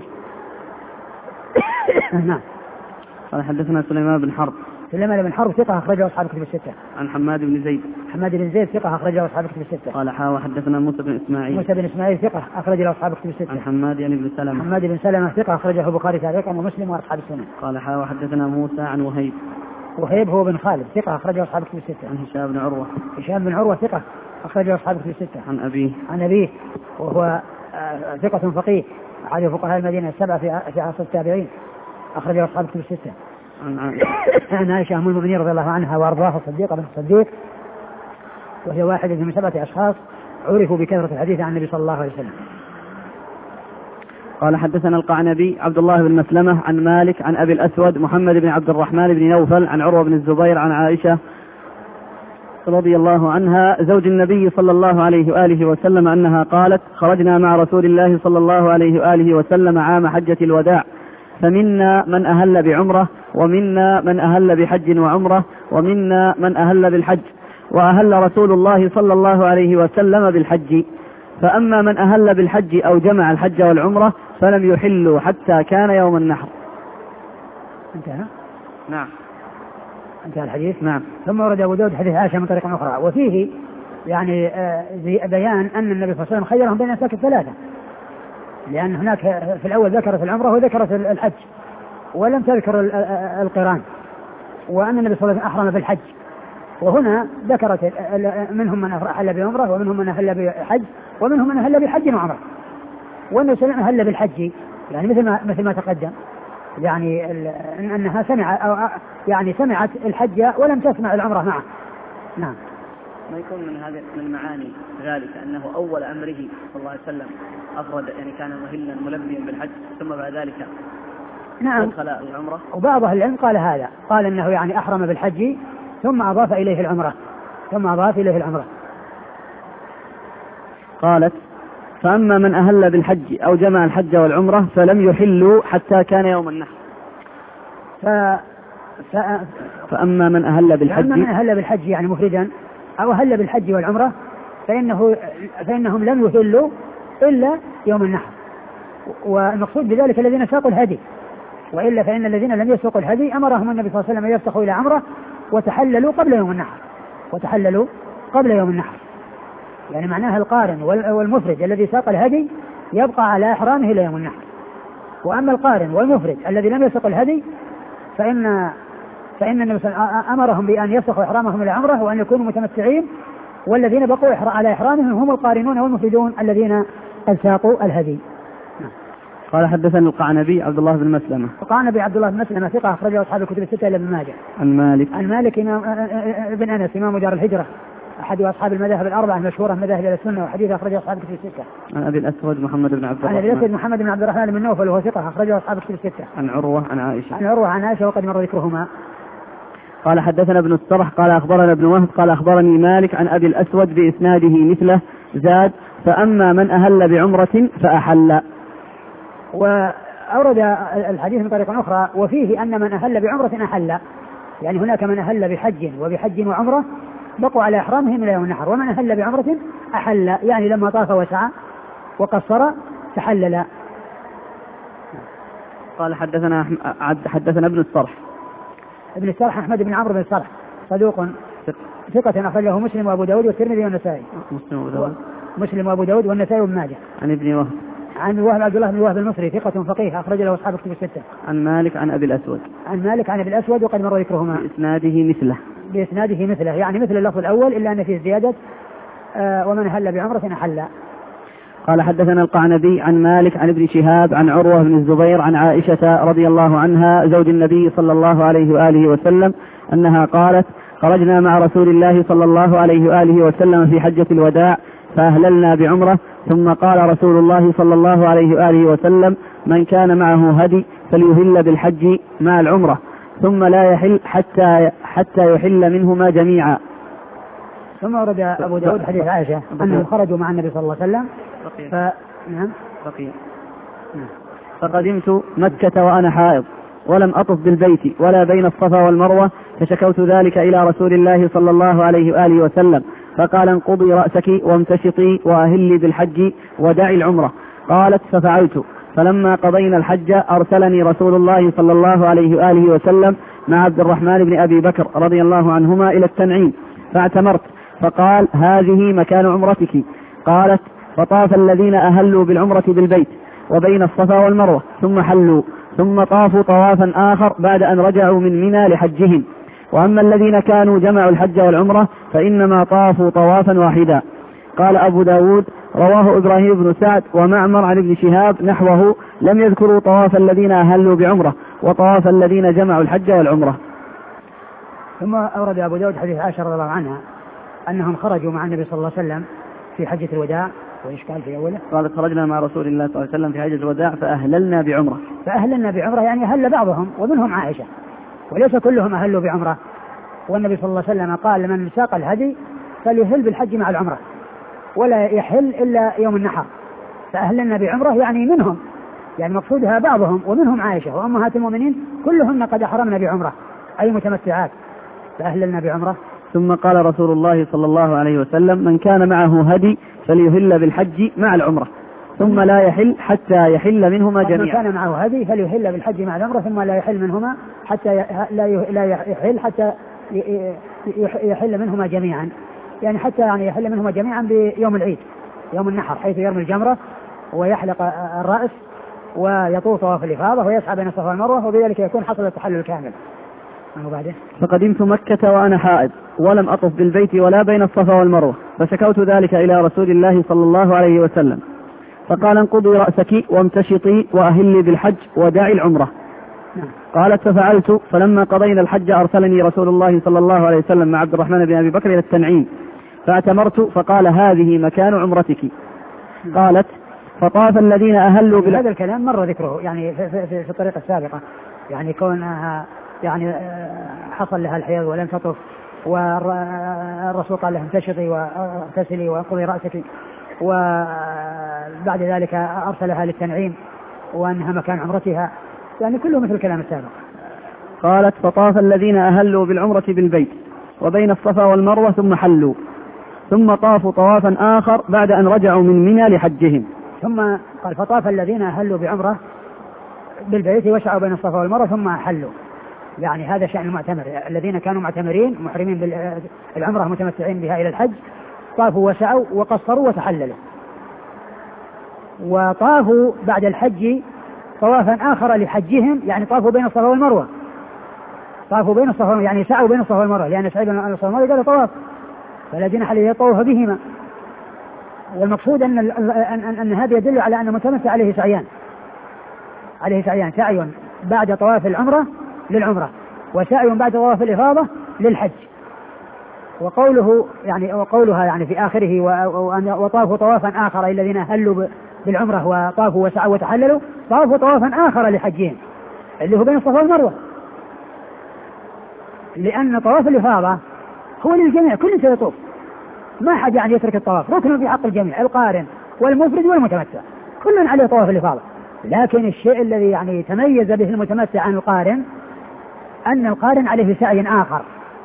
نعم. قال حدثنا سليمان بن حرب. سليمان بن حرب ثقة أخرجه أصحاب الكتب الستة. عن حماد بن زيد. حماد بن زيد ثقة أخرجه أصحاب الكتب الستة. قال حا حدثنا موسى بن إسماعيل. موسى بن إسماعيل ثقة أخرجه أصحاب الكتب الستة. عن حماد يعني بن سلمة. حماد بن سلمة ثقة أخرجه البخاري تعليقا ومسلم وأصحاب السنن. قال حا حدثنا موسى عن وهيب. وهيب هو بن خالد ثقة أخرجه أصحاب الكتب الستة. عن هشام بن عروة. هشام بن عروة ثقة أخرجه أصحاب الكتب الستة. عن أبيه. عن أبيه وهو ثقة فقيه على فقهاء المدينة السبعة في عصر التابعين أخرجه أصحاب الكتب الستة. عن عائشة أم المؤمنين رضي الله عنها وأرضاها الصديقة بنت الصديق، وهي واحدة من سبعة أشخاص عرفوا بكثرة الحديث عن النبي صلى الله عليه وسلم. قال حدثنا القعنبي عبد الله بن مسلمة عن مالك عن أبي الأسود محمد بن عبد الرحمن بن نوفل عن عروة بن الزبير عن عائشة رضي الله عنها زوج النبي صلى الله عليه وآله وسلم أنها قالت: خرجنا مع رسول الله صلى الله عليه وآله وسلم عام حجة الوداع، فمنا من أهل بعمرة، ومنا من أهل بحج وعمرة، ومنا من أهل بالحج، وأهل رسول الله صلى الله عليه وسلم بالحج. فأما من أهل بالحج أو جمع الحج والعمرة فلم يحلوا حتى كان يوم النحر. انتهى؟ نعم. انتهى الحديث؟ نعم. ثم ورد أبو داود حديث عائشة من طريق أخرى، وفيه يعني بيان أن النبي صلى الله عليه وسلم خيرهم بين الأنساك الثلاثة، لأن هناك في الأول ذكرت العمرة وذكرت الحج ولم تذكر القران، وأن النبي صلى الله عليه وسلم أحرم بالحج، وهنا ذكرت منهم من أهل بعمرة ومنهم من أهل بحج ومنهم من أهل بحج وعمرة، والنبي صلى الله عليه وسلم أهل بالحج يعني مثل ما مثل ما تقدم، يعني أنها سمع أو يعني سمعت الحج ولم تسمع العمرة معه. نعم. ما يكون من هذه من معاني ذلك أنه أول أمره صلى الله عليه وسلم أفرد، يعني كان مهلا ملبيا بالحج ثم بعد ذلك نعم دخل العمرة. وبعض أهل العلم قال هذا، قال أنه يعني أحرم بالحج ثم أضاف إليه العمرة ثم أضاف إليه العمرة. قالت: فأما من أهل بالحج أو جمع الحج والعمرة فلم يحلوا حتى كان يوم النحر. ف... ف... فأما من أهل بالحج فأما من أهل بالحج يعني مفردا أو أهل بالحج والعمرة فإنه فإنهم لم يحلوا إلا يوم النحر، والمقصود بذلك الذين ساقوا الهدي، وإلا فإن الذين لم يسوقوا الهدي أمرهم النبي صلى الله عليه وسلم أن يفتحوا إلى عمرة وتحللوا قبل يوم النحر وتحللوا قبل يوم النحر يعني معناها القارن والمفرد الذي ساق الهدي يبقى على إحرامه إلى يوم النحر، وأما القارن والمفرد الذي لم يسق الهدي فإن فإن النبي صلى الله عليه وسلم أمرهم بأن يفسخوا إحرامهم إلى عمرة وأن يكونوا متمتعين، والذين بقوا على إحرامهم هم القارنون والمفردون الذين قد ساقوا الهدي. قال حدثنا القعنبي عبد الله بن مسلمة. القعنبي عبد الله بن مسلمة ثقة أخرجه أصحاب الكتب الستة إلا ابن ماجه. عن مالك. عن مالك إمام ابن أنس إمام دار الهجرة أحد أصحاب المذاهب الأربعة المشهورة من مذاهب السنة، وحديث أخرجه أصحاب الكتب الستة. عن أبي الأسود محمد بن عبد الرحمن. عن أبي الأسود محمد بن عبد الرحمن بن نوفل وهو ثقة أخرجه أصحاب الكتب الستة. عن عروة عن عائشة. عن عروة عن عائشة وقد مر ذكرهما. قال حدثنا ابن السرح قال أخبرنا ابن وهب قال أخبرني مالك عن أبي الأسود بإسناده مثله زاد: فأما من أهل بعمرة فأحل. وأورد الحديث من طريق أخرى وفيه أن من أهل بعمرة أحل، يعني هناك من أهل بحج وبحج وعمرة بقوا على إحرامهم إلى يوم النحر، ومن أهل بعمرة أحل يعني لما طاف وسعى وقصر تحلل. قال حدثنا حدثنا ابن السرح. ابن السرح أحمد بن عمرو بن السرح صدوق ثقة أخرجه مسلم وأبو داود والترمذي والنسائي. مسلم وأبو داود مسلم وأبو داود والنسائي وابن ماجه. عن ابن وهب. عن وهب عبد الله بن وهب المصري ثقة فقيه أخرج له أصحاب الكتب الستة. عن مالك عن أبي الأسود. عن مالك عن أبي الأسود وقد مر ذكرهما. بإسناده مثله. بإسناده مثله يعني مثل اللفظ الأول إلا أن فيه زيادة آه ومن أهل بعمرة أحل. قال حدثنا القعنبي عن مالك عن ابن شهاب عن عروة بن الزبير عن عائشة رضي الله عنها زوج النبي صلى الله عليه وآله وسلم أنها قالت: خرجنا مع رسول الله صلى الله عليه وآله وسلم في حجة الوداع فأهللنا بعمرة، ثم قال رسول الله صلى الله عليه وآله وسلم: من كان معه هدي فليهل بالحج مع العمرة، ثم لا يحل حتى حتى يحل منهما جميعا. ثم ورد أبو داود حديث عائشة أنهم خرجوا مع النبي صلى الله عليه وسلم ف... نعم. بقي. فقدمت مكة وأنا حائض ولم أطف بالبيت ولا بين الصفا والمروة، فشكوت ذلك إلى رسول الله صلى الله عليه وآله وسلم، فقال: انقضي رأسك وامتشطي وأهلي بالحج ودعي العمرة. قالت: ففعلت، فلما قضينا الحج أرسلني رسول الله صلى الله عليه وآله وسلم مع عبد الرحمن بن أبي بكر رضي الله عنهما إلى التنعيم فاعتمرت، فقال: هذه مكان عمرتك. قالت: فطاف الذين أهلوا بالعمرة بالبيت وبين الصفا والمروة ثم حلوا، ثم طافوا طوافا آخر بعد أن رجعوا من منى لحجهم، وأما الذين كانوا جمعوا الحج والعمرة فإنما طافوا طوافا واحدا. قال أبو داود: رواه إبراهيم بن سعد ومعمر عن ابن شهاب نحوه، لم يذكروا طواف الذين أهلوا بعمرة وطواف الذين جمعوا الحج والعمرة. ثم أورد أبو داود حديث عائشة رضي الله عنها أنهم خرجوا مع النبي صلى الله عليه وسلم في حجة الوداع. وإيش قال في أوله؟ قال خرجنا مع رسول الله صلى الله عليه وسلم في حجة الوداع فأهللنا بعمرة. فأهللنا بعمرة يعني أهل بعضهم ومنهم عائشة، وليس كلهم أهلوا بعمرة. والنبي صلى الله عليه وسلم قال من ساق الهدي فليهل بالحج مع العمرة ولا يحل إلا يوم النحر. فأهللنا بعمرة يعني منهم، يعني مقصودها بعضهم ومنهم عائشة وأمهات المؤمنين كلهن قد أحرمنا بعمرة أي متمتعات، فأهللنا بعمرة. ثم قال رسول الله صلى الله عليه وسلم من كان معه هدي فليهل بالحج مع العمرة ثم لا يحل حتى يحل منهما جميعا. من كان معه هدي فليهل بالحج مع العمرة ثم لا يحل منهما حتى لا يحل حتى يحل منهما جميعا، يعني حتى يعني يحل منهما جميعا بيوم العيد يوم النحر حيث يرمي الجمرة ويحلق الرأس ويطوف طواف الإفاضة ويسعى بين الصفا والمروة، وبذلك يكون حصل التحلل الكامل. فقدمت مكة وأنا حائض ولم أطف بالبيت ولا بين الصفا والمروة، فشكوت ذلك إلى رسول الله صلى الله عليه وسلم فقال انقضي رأسك وامتشطي وأهلي بالحج ودعي العمرة. قالت ففعلت، فلما قضينا الحج أرسلني رسول الله صلى الله عليه وسلم مع عبد الرحمن بن أبي بكر إلى التنعيم فاعتمرت فقال هذه مكان عمرتك. قالت فطاف الذين أهلوا بالحج. هذا الكلام مر ذكره يعني في, في, في الطريقة السابقة، يعني كونها يعني حصل لها الحيض ولم تطف والرسول قال لها امتشطي واغتسلي وانقضي رأسك، وبعد ذلك أرسلها للتنعيم وأنها مكان عمرتها، يعني كله مثل الكلام السابق. قالت فطاف الذين أهلوا بالعمرة بالبيت وبين الصفا والمروة ثم حلوا ثم طافوا طوافا آخر بعد أن رجعوا من منى لحجهم. ثم قال فطاف الذين أهلوا بعمرة بالبيت وسعوا بين الصفا والمروة ثم حلوا، يعني هذا شأن المعتمر، الذين كانوا معتمرين محرمين بالعمرة متمتعين بها إلى الحج طافوا وسعوا وقصروا وتحللوا، وطافوا بعد الحج طوافا آخر لحجهم، يعني طافوا بين الصفا والمروة، طافوا بين الصفا يعني سعوا بين الصفا والمروة، لأن سعي بين الصفا والمروة قال طواف فلا جناح عليه يطوف بهما. والمقصود أن, أن, أن هذا يدل على أن المتمتع عليه سعيان، عليه سعيان، سعي بعد طواف العمرة للعمرة وسعي بعد طواف الإفاضة للحج. وقوله يعني وقولها يعني في آخره وطافوا طوافا آخر الذين أهلوا بالعمرة وطافوا وسعوا وتحللوا طافوا طوافا آخر لحجهم اللي هو بين الصفا والمروة، لأن طواف الإفاضة هو للجميع كل سيطوف، ما حد يعني يترك الطواف، ركن في حق الجميع، القارن والمفرد والمتمتع كل عليه طواف الإفاضة. لكن الشيء الذي يعني تميز به المتمتع عن القارن أن القارن عليه سعي آخر.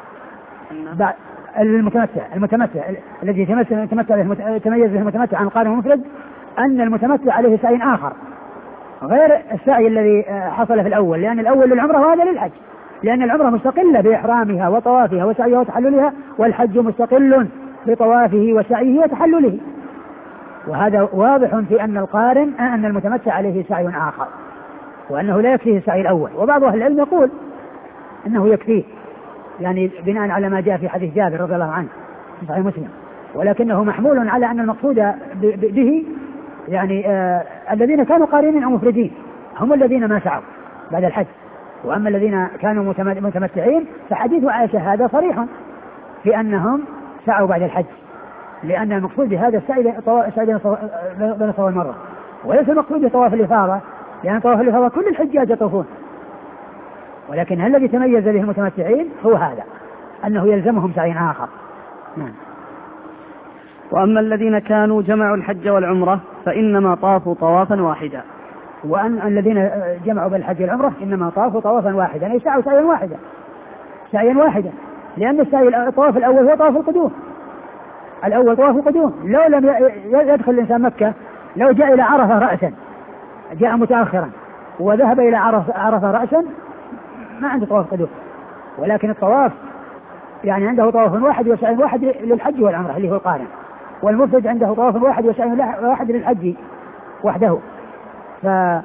المتمتع المتمتع الذي تميز به المتمتع عن القارن والمفرد أن المتمتع عليه سعي آخر غير السعي الذي حصل في الأول، لأن الأول للعمرة وهذا للحج، لأن العمرة مستقلة بإحرامها وطوافها وسعيها وتحللها، والحج مستقل بطوافه وسعيه وتحلله. وهذا واضح في أن القارن أن المتمتع عليه سعي آخر وأنه لا يكفيه السعي الأول. وبعض أهل العلم يقول أنه يكفيه، يعني بناء على ما جاء في حديث جابر رضي الله عنه في صحيح مسلم، ولكنه محمول على أن المقصود به يعني آه الذين كانوا قارنين أو مفردين هم الذين ما سعوا بعد الحج، وأما الذين كانوا متمتعين فحديث عائشة هذا صريح في أنهم سعوا بعد الحج، لأن المقصود بهذا السعي بين الصفا والمروة، وليس المقصود بطواف الإفاضة، لأن طواف الإفاضة كل الحجاج يطوفون، ولكن الذي تميز به المتمتعين هو هذا أنه يلزمهم سعي آخر. نعم. وأما الذين كانوا جمعوا الحج والعمرة فإنما طافوا طوافا واحدا. وأن الذين جمعوا بالحج والعمرة إنما طافوا طوافا واحدا، يعني سعوا سعيا واحدا سعيا واحدا لأن السعي الطواف الأول هو طواف القدوم، الأول طواف القدوم. لو لم يدخل الإنسان مكة، لو جاء إلى عرفة رأسا، جاء متأخرا وذهب إلى عرفة رأسا ما عنده طواف قدوم، ولكن الطواف يعني عنده طواف واحد وسعي واحد للحج والعمرة اللي هو القارن، والمفرد عنده طواف واحد وسعي واحد للحج وحده. ف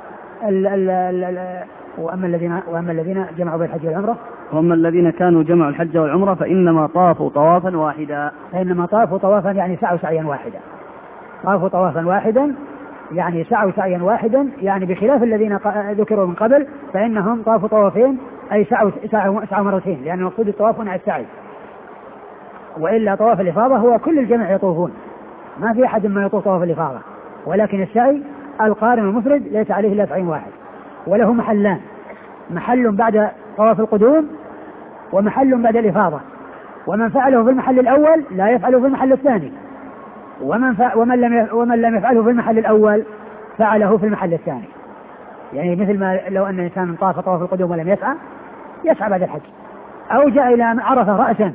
وأما الذين وأما الذين جمعوا بين الحج والعمرة وأما الذين كانوا جمعوا الحج والعمرة فإنما طافوا طوافا واحدا. فإنما طافوا طوافا يعني سعوا سعيا واحدا، طافوا طوافا واحدا يعني سعوا سعيا واحدا، يعني بخلاف الذين ذكروا من قبل فإنهم طافوا طوافين أي سعوا سعوا, سعوا مرتين، لأن المقصود الطواف مع السعي، وإلا طواف الإفاضة هو كل الجميع يطوفون، ما في أحد ما يطوف طواف الإفاضة، ولكن السعي القارن المفرد ليس عليه إلا سعي واحد، وله محلان، محل بعد طواف القدوم ومحل بعد الإفاضة، ومن فعله في المحل الأول لا يفعله في المحل الثاني، ومن, ف... ومن, لم ي... ومن لم يفعله في المحل الأول فعله في المحل الثاني. يعني مثل ما لو أن الإنسان طاف طواف القدوم ولم يسعى يسعى بعد الحج، أو جاء إلى عرفة رأسا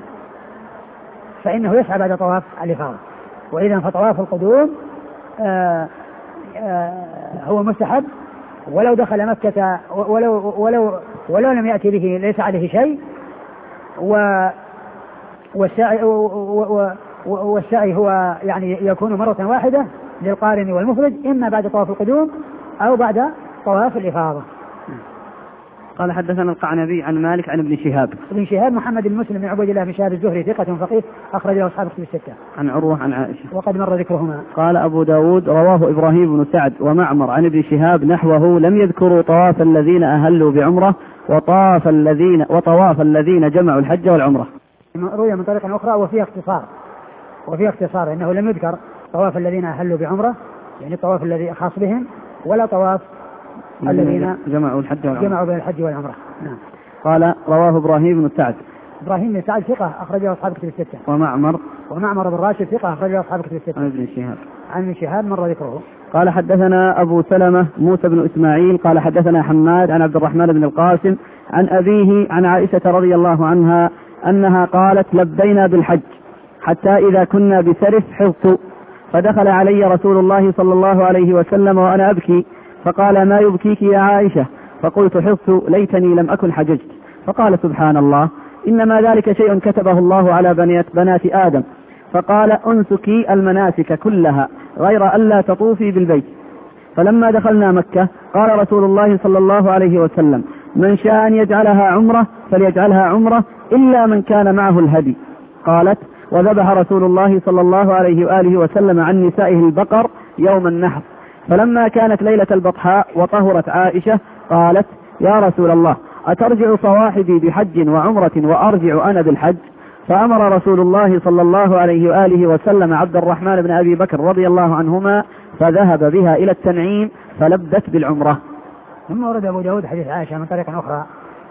فإنه يسعى بعد طواف الإفاضة. وإذا فطواف القدوم آآ آآ هو مستحب، ولو دخل مكة ولو, ولو, ولو لم يأتي به ليس عليه شيء. و والسعي, والسعي هو يعني يكون مرة واحدة للقارن والمفرد، إما بعد طواف القدوم أو بعد طواف الإفاضة. قال حدثنا القعنبي عن مالك عن ابن شهاب. ابن شهاب محمد بن مسلم بن عبيد الله بن شهاب الزهري ثقة فقيه أخرج له أصحاب الكتب الستة. عن عروة عن عائشة وقد مر ذكرهما. قال أبو داود رواه إبراهيم بن سعد ومعمر عن ابن شهاب نحوه، لم يذكروا طواف الذين أهلوا بعمرة وطاف الذين وطواف الذين جمعوا الحج والعمرة. روي من طريق أخرى وفيها اختصار، وفيها اختصار أنه لم يذكر طواف الذين أهلوا بعمرة يعني الطواف الذي خاص بهم، ولا طواف الذين جمعوا الحج والعمرة جمعوا بين الحج والعمرة. نعم. قال رواه إبراهيم بن سعد. إبراهيم بن سعد ثقة أخرجه أصحاب الكتب الستة. ومعمر ومعمر بن راشد ثقة أخرجه أصحاب الكتب الستة. عن ابن شهاب. عن ابن شهاب مر ذكره. قال حدثنا أبو سلمة موسى بن إسماعيل قال حدثنا حماد عن عبد الرحمن بن القاسم عن أبيه عن عائشة رضي الله عنها أنها قالت لبينا بالحج حتى إذا كنا بسرف حفظت، فدخل علي رسول الله صلى الله عليه وسلم وأنا أبكي، فقال ما يبكيك يا عائشة؟ فقلت حفظت ليتني لم أكن حججت. فقال سبحان الله إنما ذلك شيء كتبه الله على بنات, بنات آدم. فقال أنسكي المناسك كلها غير ألا تطوفي بالبيت. فلما دخلنا مكة قال رسول الله صلى الله عليه وسلم من شاء أن يجعلها عمرة فليجعلها عمرة إلا من كان معه الهدي. قالت وذبح رسول الله صلى الله عليه وآله وسلم عن نسائه البقر يوم النحر. فلما كانت ليلة البطحاء وطهرت عائشة قالت يا رسول الله أترجع صواحبي بحج وعمرة وأرجع أنا بالحج؟ فأمر رسول الله صلى الله عليه وآله وسلم عبد الرحمن بن أبي بكر رضي الله عنهما فذهب بها إلى التنعيم فلبت بالعمرة. ثم ورد أبو داود حديث عائشة من طريق أخرى،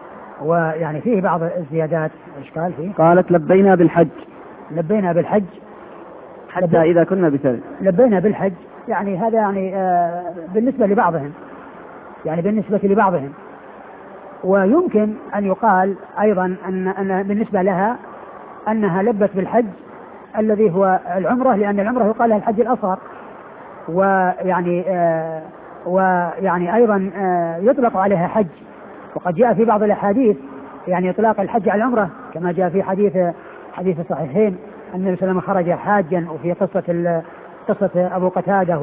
ويعني فيه بعض الزيادات. إيش قال فيه؟ قالت لبينا بالحج لبينا بالحج حتى إذا كنا بسرد. لبينا بالحج يعني هذا يعني آه بالنسبة لبعضهم، يعني بالنسبة لبعضهم. ويمكن أن يقال أيضا أن, أن بالنسبة لها أنها لبت بالحج الذي هو العمرة، لأن العمرة يقال لها الحج الأصغر. ويعني آه ويعني أيضا آه يطلق عليها حج، وقد جاء في بعض الأحاديث يعني إطلاق الحج على العمرة، كما جاء في حديث حديث الصحيحين أن النبي صلى الله عليه وسلم خرج حاجا، وفي قصة قصة أبو قتادة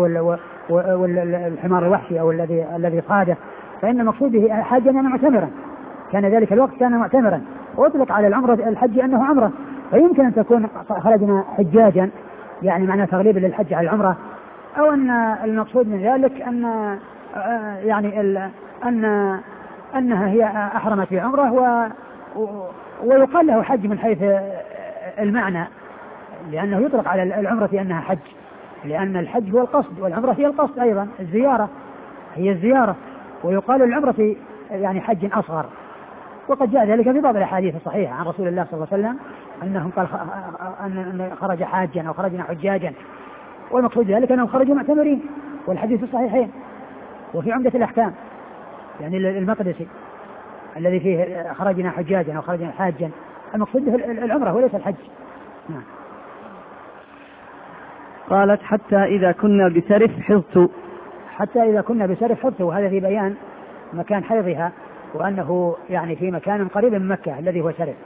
والحمار الوحشي أو الذي الذي صاده، فإن المقصود به حاجا يعني معتمرا، كان ذلك الوقت كان معتمرا، وأطلق على العمرة الحج أنه عمرة. فيمكن أن تكون خرجنا حجاجا يعني معنى تغليب للحج على العمرة، أو أن المقصود من ذلك أن يعني أن أنها هي أحرمت بعمرة و ويقال له حج من حيث المعنى، لأنه يطلق على العمرة أنها حج، لأن الحج هو القصد والعمرة هي القصد أيضا، الزيارة هي الزيارة، ويقال العمرة يعني حج أصغر. وقد جاء ذلك في بعض الأحاديث الصحيحة عن رسول الله صلى الله عليه وسلم أنهم قال أن خرج حاجا أو خرجنا حجاجا، والمقصود ذلك أنهم خرجوا معتمرين، والحديث الصحيحين. وفي عمدة الأحكام يعني المقدسي الذي فيه خرجنا حجاجا أو خرجنا حاجا، المقصود به العمرة وليس الحج. نعم. قالت حتى إذا كنا بسرف حضت حتى إذا كنا بسرف حضت، وهذا في بيان مكان حيضها، وأنه يعني في مكان قريب من مكة الذي هو سرف.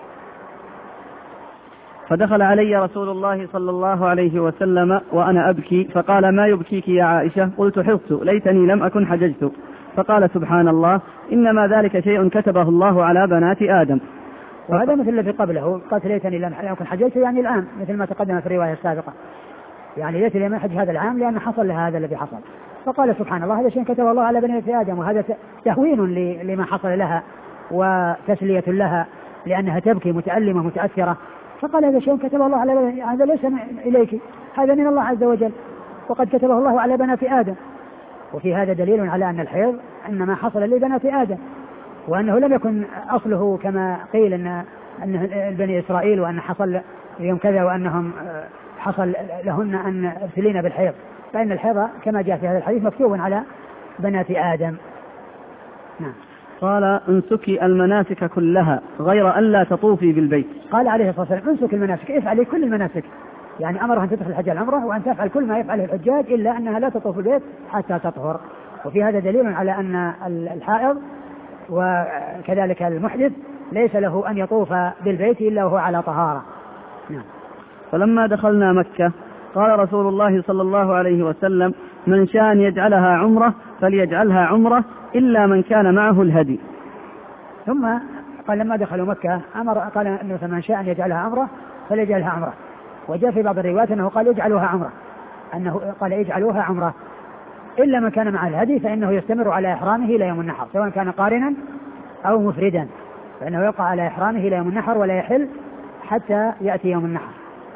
فدخل علي رسول الله صلى الله عليه وسلم وأنا أبكي، فقال ما يبكيك يا عائشة؟ قلت حضت ليتني لم أكن حججت. فقال سبحان الله إنما ذلك شيء كتبه الله على بنات آدم. وهذا مثل الذي قبله، قالت ليتني لم أكن حججت يعني الآن، مثل ما تقدم في الرواية السابقة، يعني ليتني لم أحج هذا العام لأن حصل لها هذا الذي حصل. فقال سبحان الله هذا شيء كتبه الله على بنات آدم، وهذا تهوين لما حصل لها وتسلية لها، لأنها تبكي متألمة متأثرة فقال هذا شيء كتبه الله على بني، هذا ليس إليك، هذا من الله عز وجل، وقد كتبه الله على بنات آدم. وفي هذا دليل على أن الحيض إنما حصل لبنات آدم، وأنه لم يكن أصله كما قيل أن أن بني إسرائيل وأن حصل يوم كذا وأنهم حصل لهن أن ابتلين بالحيض، فإن الحيض كما جاء في هذا الحديث مكتوب على بنات آدم. نعم. قال انسكي المناسك كلها غير أن لا تطوفي بالبيت. قال عليه الصلاة والسلام انسك المناسك، افعلي كل المناسك، يعني أمرها أن تدخل الحج العمرة وأن تفعل كل ما يفعله الحجاج إلا أنها لا تطوف البيت حتى تطهر. وفي هذا دليل على أن الحائض وكذلك المحدث ليس له أن يطوف بالبيت إلا وهو على طهارة. نعم. فلما دخلنا مكة قال رسول الله صلى الله عليه وسلم من شاء أن يجعلها عمرة فليجعلها عمرة إلا من كان معه الهدي. ثم قال لما دخلوا مكة أمر قال أنه من شاء أن يجعلها عمرة فليجعلها عمرة. وجاء في بعض الروايات أنه قال يجعلوها عمرة، أنه قال يجعلوها عمرة إلا من كان مع الهدي فإنه يستمر على إحرامه إلى يوم النحر سواء كان قارنا أو مفردا، فإنه يبقى على إحرامه إلى يوم النحر ولا يحل حتى يأتي يوم النحر.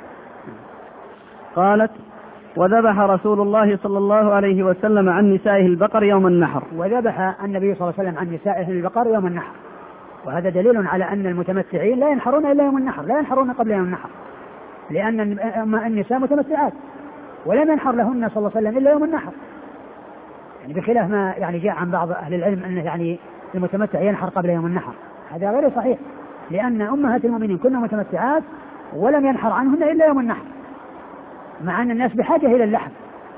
قالت وذبح رسول الله صلى الله عليه وسلم عن نسائه البقر يوم النحر. وذبح النبي صلى الله عليه وسلم عن نسائه البقر يوم النحر، وهذا دليل على أن المتمتعين لا ينحرون إلا يوم النحر، لا ينحرون قبل يوم النحر، لأن النساء متمتعات ولم ينحر لهن صلى الله عليه وسلم إلا يوم النحر، يعني بخلاف ما يعني جاء عن بعض أهل العلم أنه يعني المتمتع ينحر قبل يوم النحر، هذا غير صحيح، لأن أمهات المؤمنين كن متمتعات ولم ينحر عنهن إلا يوم النحر، مع أن الناس بحاجة إلى اللحم،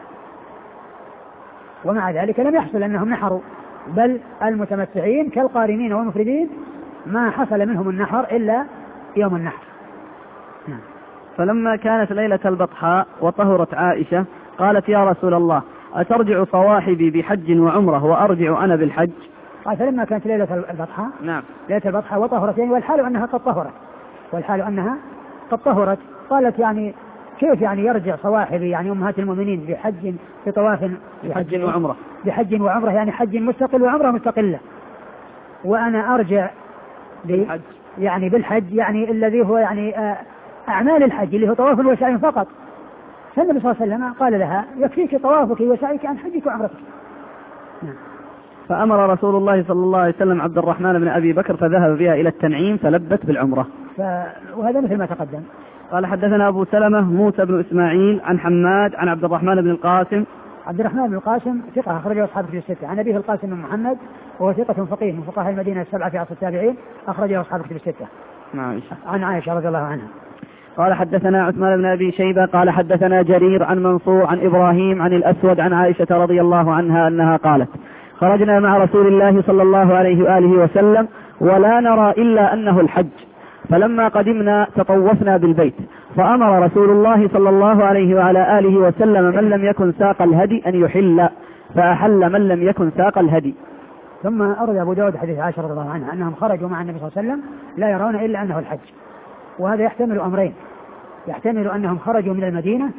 ومع ذلك لم يحصل أنهم نحروا، بل المتمتعين كالقارنين والمفردين ما حصل منهم النحر إلا يوم النحر. نعم. فلما كانت ليلة البطحاء وطهرت عائشة قالت يا رسول الله أترجع صواحبي بحج وعمرة وأرجع أنا بالحج؟ قال فلما كانت ليلة البطحاء نعم ليلة البطحاء وطهرت يعني والحال أنها قد طهرت والحال أنها قد طهرت قالت يعني كيف يعني يرجع صواحبي يعني أمهات المؤمنين بحج بطواف بحج وعمرة بحج وعمرة يعني حج مستقل وعمرة مستقلة، وأنا أرجع بالحج يعني بالحج يعني الذي هو يعني أعمال الحج اللي هو طواف وسعي فقط. فالنبي صلى الله عليه وسلم قال لها يكفيك طوافك وسعيك عن حجك وعمرتك. نعم. فأمر رسول الله صلى الله عليه وسلم عبد الرحمن بن أبي بكر فذهب بها إلى التنعيم فلبت بالعمرة. ف... وهذا مثل ما تقدم. قال حدثنا أبو سلمة موسى بن إسماعيل عن حماد عن عبد الرحمن بن القاسم. عبد الرحمن بن القاسم ثقة أخرجه أصحاب الكتب الستة، عن أبيه القاسم بن محمد وهو ثقة فقيه من فقهاء المدينة السبعة في عصر التابعين أخرجه أصحاب الكتب الستة. عائشة. عن عائشة رضي الله عنها. قال حدثنا عثمان بن أبي شيبة قال حدثنا جرير عن منصور عن إبراهيم عن الأسود عن عائشة رضي الله عنها أنها قالت خرجنا مع رسول الله صلى الله عليه وآله وسلم ولا نرى إلا أنه الحج، فلما قدمنا تطوفنا بالبيت فأمر رسول الله صلى الله عليه وعلى آله وسلم من لم يكن ساق الهدي أن يحل فأحل من لم يكن ساق الهدي. ثم أرد أبو داود حديث عائشة رضي الله عنها أنهم خرجوا مع النبي صلى الله عليه وسلم لا يرون إلا أنه الحج، وهذا يحتمل أمرين، يحتمل أنهم خرجوا من المدينة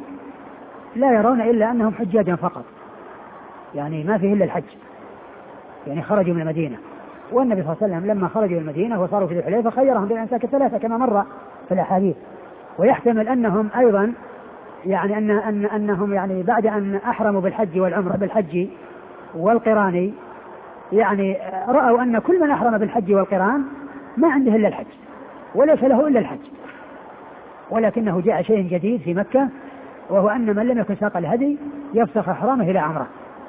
لا يرون إلا أنهم حجاجا فقط، يعني ما فيه إلا الحج، يعني خرجوا من المدينة، والنبي صلى الله عليه وسلم لما خرجوا من المدينة وصاروا في ذي الحليفة خيرهم بين الأمساك الثلاثة كما مر في الأحاديث. ويحتمل أنهم أيضا يعني أن أن أنهم يعني بعد أن أحرموا بالحج والعمرة بالحج والقران يعني رأوا أن كل من أحرم بالحج والقران ما عنده إلا الحج وليس له إلا الحج، ولكنه جاء شيء جديد في مكة وهو أن من لم يكن ساق الهدي يفسخ إحرامه إلى عمره.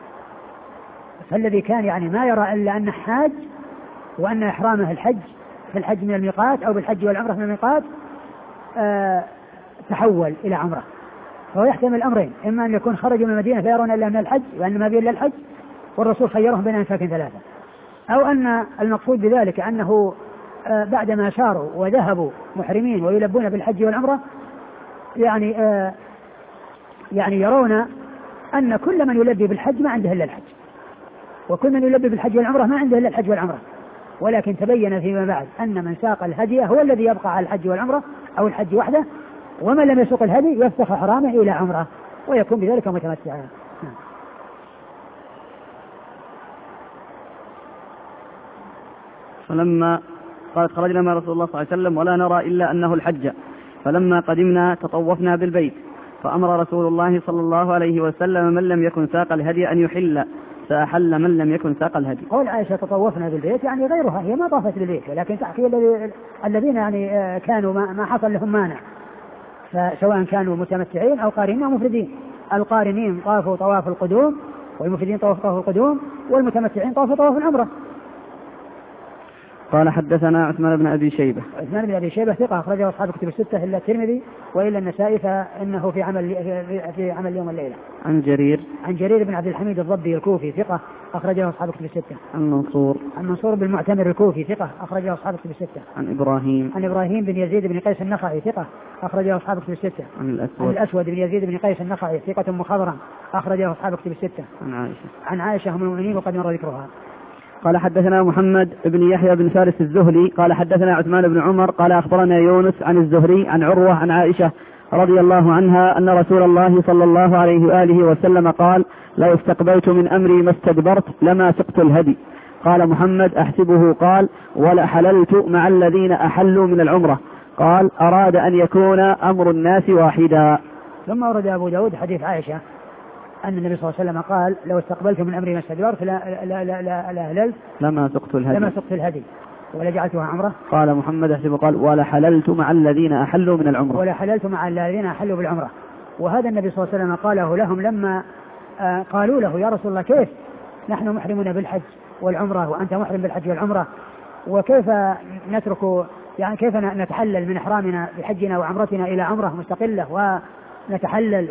فالذي كان يعني ما يرى إلا أن حاج وأن إحرامه الحج في الحج من الميقات أو بالحج والعمرة من الميقات آه تحول إلى عمره، فهو يحتمل الأمرين، إما أن يكون خرجوا من المدينة فيرون إلا من الحج وأن ما بين إلا الحج والرسول خيرهم بين أنفاك ثلاثة، أو أن المقصود بذلك أنه آه بعدما ساروا وذهبوا محرمين ويلبون بالحج والعمرة يعني آه يعني يرون أن كل من يلبي بالحج ما عنده إلا الحج، وكل من يلبي بالحج والعمرة ما عنده إلا الحج والعمرة، ولكن تبين فيما بعد أن من ساق الهدي هو الذي يبقى على الحج والعمرة أو الحج وحده، ومن لم يسوق الهدي يفسخ حرامه إلى عمره ويكون بذلك متمتعا. فلما قالت خرجنا مع رسول الله صلى الله عليه وسلم ولا نرى إلا أنه الحج، فلما قدمنا تطوفنا بالبيت، فأمر رسول الله صلى الله عليه وسلم من لم يكن ساق الهدي أن يحل، فأحل من لم يكن ساق الهدي. قول عائشة تطوفنا بالبيت يعني غيرها، هي ما طافت بالبيت، ولكن تحكي الذين يعني كانوا ما حصل لهم مانع، فسواء كانوا متمتعين أو قارنين أو مفردين. القارنين طافوا طواف القدوم، والمفردين طواف طواف القدوم، والمتمتعين طافوا طواف العمرة. قال حدثنا عثمان بن أبي شيبة. عثمان بن أبي شيبة ثقة أخرجه أصحاب كتب الستة إلا الترمذي وإلا النسائي، فإنه في عمل في عمل اليوم والليلة. عن جرير عن جرير بن عبد الحميد الضبي الكوفي ثقة أخرجه أصحاب كتب الستة. عن منصور عن منصور بن المعتمر الكوفي ثقة أخرجه أصحاب كتب الستة. عن إبراهيم عن إبراهيم بن يزيد بن قيس النخعي ثقة أخرجه أصحاب كتب الستة. عن الأسود عن الأسود بن يزيد بن قيس النخعي ثقة مخضرم أخرجه أصحاب كتب الستة. عن عائشة عن عائشة أم المؤمنين وقد مر ذكرها. قال حدثنا محمد بن يحيى بن فارس الزهري قال حدثنا عثمان بن عمر قال أخبرنا يونس عن الزهري عن عروة عن عائشة رضي الله عنها أن رسول الله صلى الله عليه وآله وسلم قال: لو استقبلت من أمري ما استدبرت لما سقت الهدي. قال محمد أحسبه قال: ولا حللت مع الذين أحلوا من العمرة. قال: أراد أن يكون أمر الناس واحدا. ثم ورد أبو داود حديث عائشة أن النبي صلى الله عليه وسلم قال: لو استقبلت من أمري ما استدبرت لا لا لا لا لا هللت لما سقت الهدي لما سقت الهدي ولا جعلتها عمرة. قال محمد أحسبه قال: ولا حللت مع الذين أحلوا من العمرة. ولا حللت مع الذين أحلوا بالعمرة. وهذا النبي صلى الله عليه وسلم قاله لهم لما آه قالوا له: يا رسول الله كيف نحن محرمون بالحج والعمرة وأنت محرم بالحج والعمرة، وكيف نترك يعني كيف نتحلل من إحرامنا بحجنا وعمرتنا إلى عمرة مستقلة ونتحلل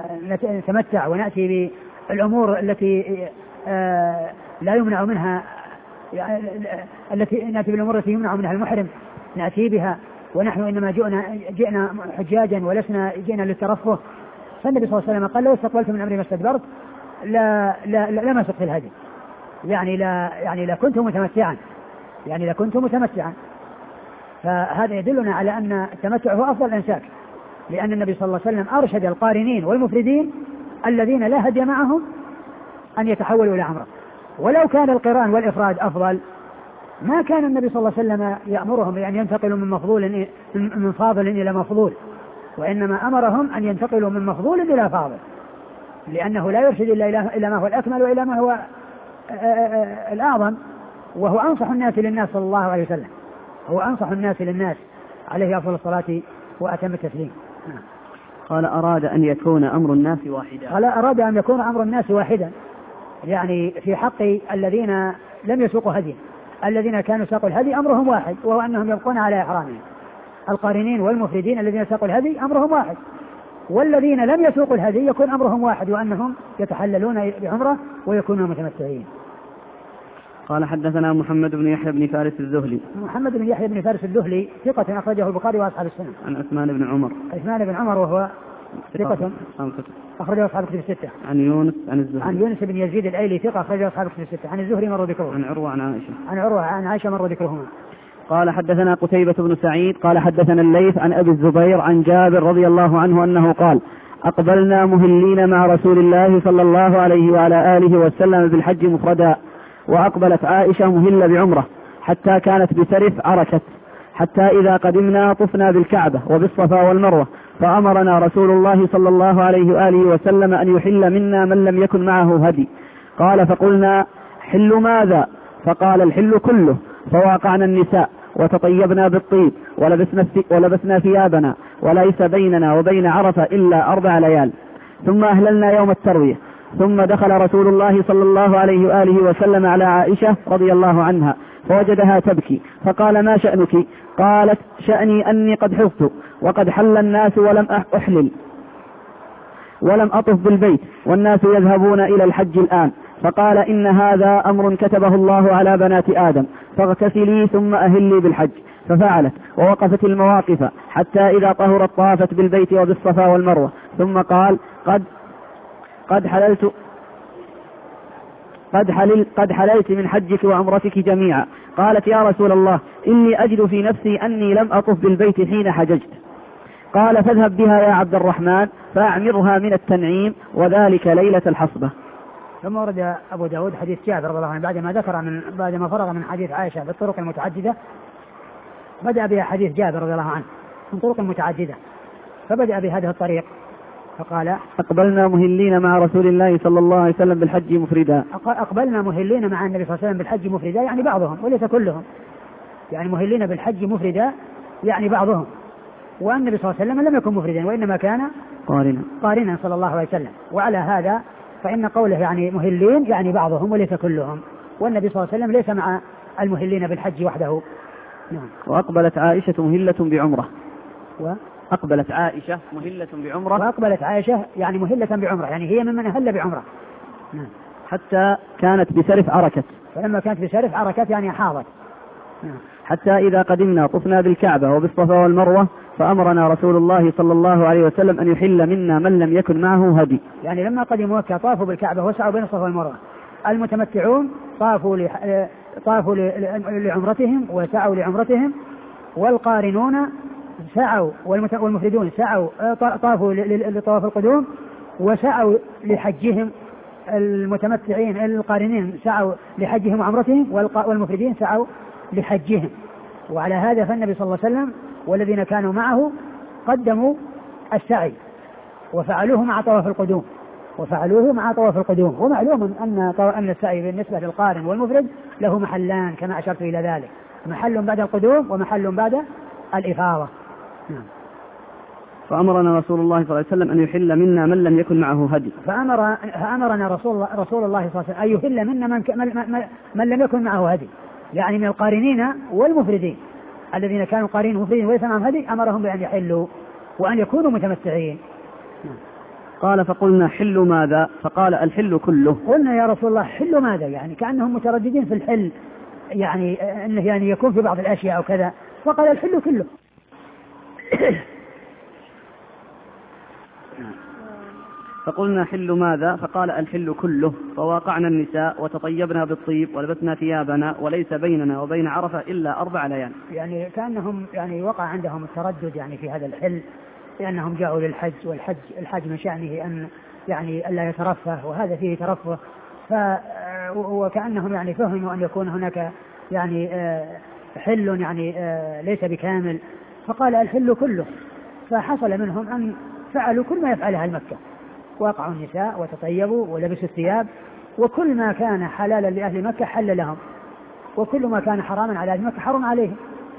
ونتمتع ونأتي بالأمور التي آه لا يمنع منها، يعني التي نأتي بالأمور التي يمنع منها المحرم نأتي بها، ونحن إنما جئنا جئنا حجاجا ولسنا جئنا للترفه. فالنبي صلى الله عليه وسلم قال: لو استقبلت من أمري ما استدبرت لا لا لا لما سقت الهدي، يعني لا يعني لا كنت متمتعا يعني لا كنت متمتعا. فهذا يدلنا على أن التمتع هو أفضل الأنساك، لأن النبي صلى الله عليه وسلم أرشد القارنين والمفردين الذين لا هدي معهم أن يتحولوا إلى عمرة. ولو كان القران والإفراد أفضل ما كان النبي صلى الله عليه وسلم يأمرهم بأن ينتقلوا من مفضول من فاضل إلى مفضول، وإنما أمرهم أن ينتقلوا من مفضول إلى فاضل، لأنه لا يرشد إلى ما هو الأكمل وإلى ما هو الأعظم، وهو أنصح الناس للناس صلى الله عليه وسلم، هو أنصح الناس للناس عليه أفضل الصلاة وأتم التسليم. قال: أراد أن يكون أمر الناس واحدا. قال: أراد أن يكون أمر الناس واحدا، يعني في حق الذين لم يسوقوا هدي. الذين كانوا ساقوا الهدي أمرهم واحد، وهو أنهم يبقون على إحرامهم. القارنين والمفردين الذين ساقوا الهدي أمرهم واحد، والذين لم يسوقوا الهدي يكون أمرهم واحد، وأنهم يتحللون بعمرة ويكونون متمتعين. قال حدثنا محمد بن يحيى بن فارس الذهلي. محمد بن يحيى بن فارس الذهلي ثقة أخرجه البخاري وأصحاب السنة. عن عثمان بن عمر. عثمان بن عمر وهو ثقة أخرجه أصحاب الكتب الستة. عن يونس عن الزهري. عن يونس بن يزيد الأيلي ثقة أخرجه أصحاب الكتب الستة. عن الزهري مر ذكره. عن عروة عن عائشة. عن عروة عن عائشة مر ذكرهما. قال حدثنا قتيبة بن سعيد قال حدثنا الليث عن أبي الزبير عن جابر رضي الله عنه أنه قال: أقبلنا مهلين مع رسول الله صلى الله عليه وعلى آله وسلم بالحج مفردا، وأقبلت عائشة مهلة بعمرة حتى كانت بسرف عركت، حتى إذا قدمنا طفنا بالكعبة وبالصفا والمروة، فأمرنا رسول الله صلى الله عليه وآله وسلم أن يحل منا من لم يكن معه هدي. قال: فقلنا: حل ماذا؟ فقال: الحل كله. فواقعنا النساء وتطيبنا بالطيب ولبسنا, ولبسنا ثيابنا، وليس بيننا وبين عرفة إلا أربع ليال. ثم أهللنا يوم التروية. ثم دخل رسول الله صلى الله عليه وآله وسلم على عائشة رضي الله عنها فوجدها تبكي، فقال: ما شأنك؟ قالت: شأني أني قد حفظت وقد حل الناس ولم أحلل ولم أطف بالبيت والناس يذهبون إلى الحج الآن. فقال: إن هذا أمر كتبه الله على بنات آدم، فاغتسلي ثم أهلي بالحج. ففعلت ووقفت المواقف حتى إذا طهرت طافت بالبيت وبالصفا والمروة. ثم قال: قد قد حللت قد, حلل قد حللت من حجك وعمرتك جميعا. قالت: يا رسول الله إني أجد في نفسي أني لم أطف بالبيت حين حججت. قال: فاذهب بها يا عبد الرحمن فأعمرها من التنعيم، وذلك ليلة الحصبة. ثم ورد أبو داود حديث جابر رضي الله عنه بعد ما ذكر من بعد ما فرغ من حديث عائشة بالطرق المتعددة، بدأ بها حديث جابر رضي الله عنه من طرق متعددة. فبدأ بهذه الطريق فقال أقبلنا مهلين مع رسول الله صلى الله عليه وسلم بالحج مفردا. أقبلنا مهلين مع النبي صلى الله عليه وسلم بالحج مفردا يعني بعضهم وليس كلهم، يعني مهلين بالحج مفردا يعني بعضهم، والنبي صلى الله عليه وسلم لم يكن مفردا وإنما كان قارنا قارنا صلى الله عليه وسلم. وعلى هذا فإن قوله يعني مهلين يعني بعضهم وليس كلهم، والنبي صلى الله عليه وسلم ليس مع المهلين بالحج وحده. نعم. وأقبلت عائشة مهلة بعمرة. و أقبلت عائشة مهلة بعمرة. وأقبلت عائشة يعني مهلة بعمرة، يعني هي ممن أهل بعمرة. نعم. حتى كانت بسرف عركت. فلما كانت بسرف عركت يعني حاضت. نعم. حتى إذا قدمنا طفنا بالكعبة وبالصفا والمروة فأمرنا رسول الله صلى الله عليه وسلم أن يحل منا من لم يكن معه هدي. يعني لما قدموا مكة طافوا بالكعبة وسعوا بين الصفا والمروة. المتمتعون طافوا لح... طافوا لعمرتهم وسعوا لعمرتهم، والقارنون سعوا والمفردون سعوا طافوا لطواف القدوم وسعوا لحجهم. المتمتعين القارنين سعوا لحجهم وعمرتهم، والمفردين سعوا لحجهم. وعلى هذا فالنبي صلى الله عليه وسلم والذين كانوا معه قدموا السعي وفعلوه مع طواف القدوم وفعلوه مع طواف القدوم. ومعلوم أن أن السعي بالنسبة للقارن والمفرد له محلان كما أشرت إلى ذلك، محل بعد القدوم ومحل بعد الإفاضة. نعم. فأمرنا رسول الله صلى الله عليه وسلم أن يحل منا من لم يكن معه هدي. فأمر فأمرنا رسول الله رسول الله صلى الله عليه وسلم أن يحل منا من, من, من لم يكن معه هدي، يعني من القارنين والمفردين الذين كانوا قارنين ومفردين وليس معهم هدي، أمرهم بأن يحلوا وأن يكونوا متمتعين. نعم. قال فقلنا حل ماذا؟ فقال الحل كله. قلنا يا رسول الله حل ماذا؟ يعني كأنهم مترددين في الحل، يعني أنه يعني يكون في بعض الأشياء أو كذا، فقال الحل كله. فقلنا حل ماذا؟ فقال الحل كله. فواقعنا النساء وتطيبنا بالطيب ولبسنا ثيابنا وليس بيننا وبين عرفة إلا أربع ليال. يعني كأنهم يعني وقع عندهم التردد يعني في هذا الحل، لأنهم جاءوا للحج، والحج الحج من شأنه أن يعني ألا يترفه، وهذا فيه ترفه. ف وكأنهم يعني فهموا أن يكون هناك يعني حل يعني ليس بكامل، فقال الحل كله. فحصل منهم أن فعلوا كل ما يفعلها المكة، وقعوا النساء وتطيبوا ولبسوا الثياب، وكل ما كان حلالا لأهل مكة حل لهم، وكل ما كان حراما على أهل مكة حرم عليهم.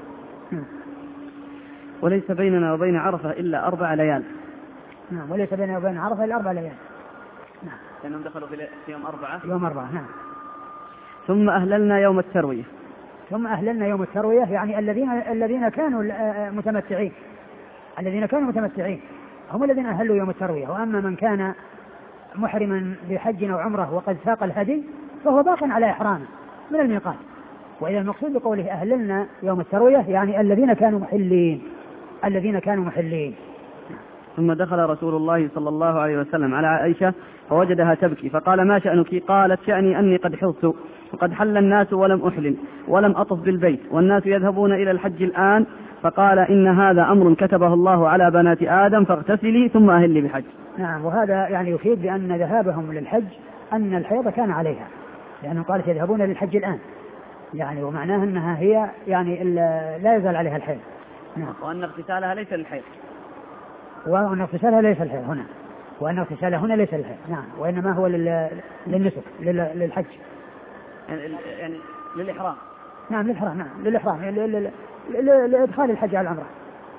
وليس بيننا وبين عرفة إلا أربع ليال. نعم. وليس بيننا وبين عرفة إلا أربع ليال. نعم. لأنهم دخلوا في يوم أربعة. يوم أربعة. نعم. ثم أهللنا يوم التروية. ثم أهللنا يوم التروية يعني الذين الذين كانوا متمتعين الذين كانوا متمتعين هم الذين أهلوا يوم التروية. وأما من كان محرما بحج أو عمره وقد ساق الهدي فهو باق على إحرامه من الميقات. وإذا المقصود بقوله أهللنا يوم التروية يعني الذين كانوا محلين الذين كانوا محلين. ثم دخل رسول الله صلى الله عليه وسلم على عائشة فوجدها تبكي فقال ما شأنك؟ قالت شأني أني قد حضت وقد حل الناس ولم أحلل ولم أطف بالبيت والناس يذهبون إلى الحج الآن، فقال إن هذا أمر كتبه الله على بنات آدم فاغتسلي ثم أهلي بحج. نعم. وهذا يعني يفيد بأن ذهابهم للحج أن الحيض كان عليها، لأنه قالت يذهبون للحج الآن، يعني ومعناه أنها هي يعني لا يزال عليها الحيض. نعم. وأن اغتسالها ليس للحيض. وأن اغتسالها ليس للحيض هنا وأن اغتسالها هنا ليس للحيض. نعم. وإنما هو للنسك للحج يعني للإحرام. نعم للإحرام. نعم للإحرام لإدخال الحج على العمرة.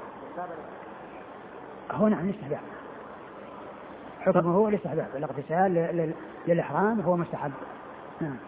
هو نعم الاستحباب، حكمه هو الاستحباب، الاغتسال للإحرام هو مستحب. نعم.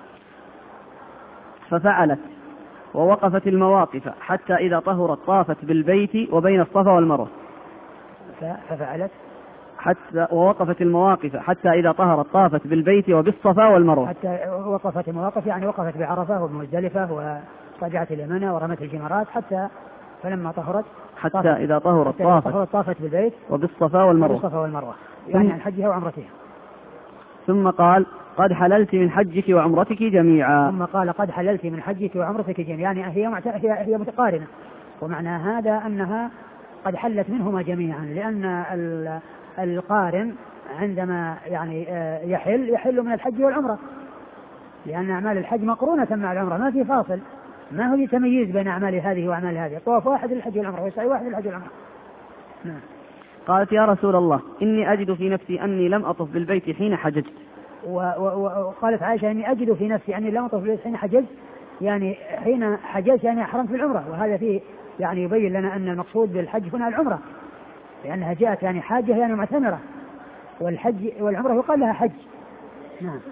ففعلت ووقفت المواقف حتى إذا طهرت طافت بالبيت وبين الصفا والمروة. ففعلت حتى ووقفت المواقف حتى إذا طهرت طافت بالبيت وبالصفا والمروة. حتى وقفت المواقف يعني وقفت بعرفة وبمزدلفة ورجعت إلى منى ورمت الجمرات حتى فلما طهرت حتى إذا طهرت طافت, طافت بالبيت وبالصفا والمروة. وبالصفا والمروة يعني عن حجها وعمرتها. ثم قال قد حللت من حجك وعمرتك جميعا. ثم قال قد حللت من حجك وعمرتك جميعا، يعني هي هي هي متقارنة، ومعنى هذا أنها قد حلت منهما جميعا، لأن القارن عندما يعني يحل يحل من الحج والعمرة، لأن أعمال الحج مقرونة مع العمرة ما في فاصل، ما هو تمييز بين أعمال هذه وأعمال هذه، الطواف واحد للحج والعمرة والسعي واحد للحج والعمرة. نعم. قالت يا رسول الله إني أجد في نفسي أني لم أطف بالبيت حين حججت. وقالت عائشة إني أجد في نفسي أني لم أطف بالبيت حين حججت، يعني حين حججت يعني أحرمت بالعمرة، وهذا فيه يعني يبين لنا أن المقصود بالحج هنا العمرة، لأنها جاءت يعني حاجة يعني معتمرة، والحج والعمرة يقال لها حج. نعم.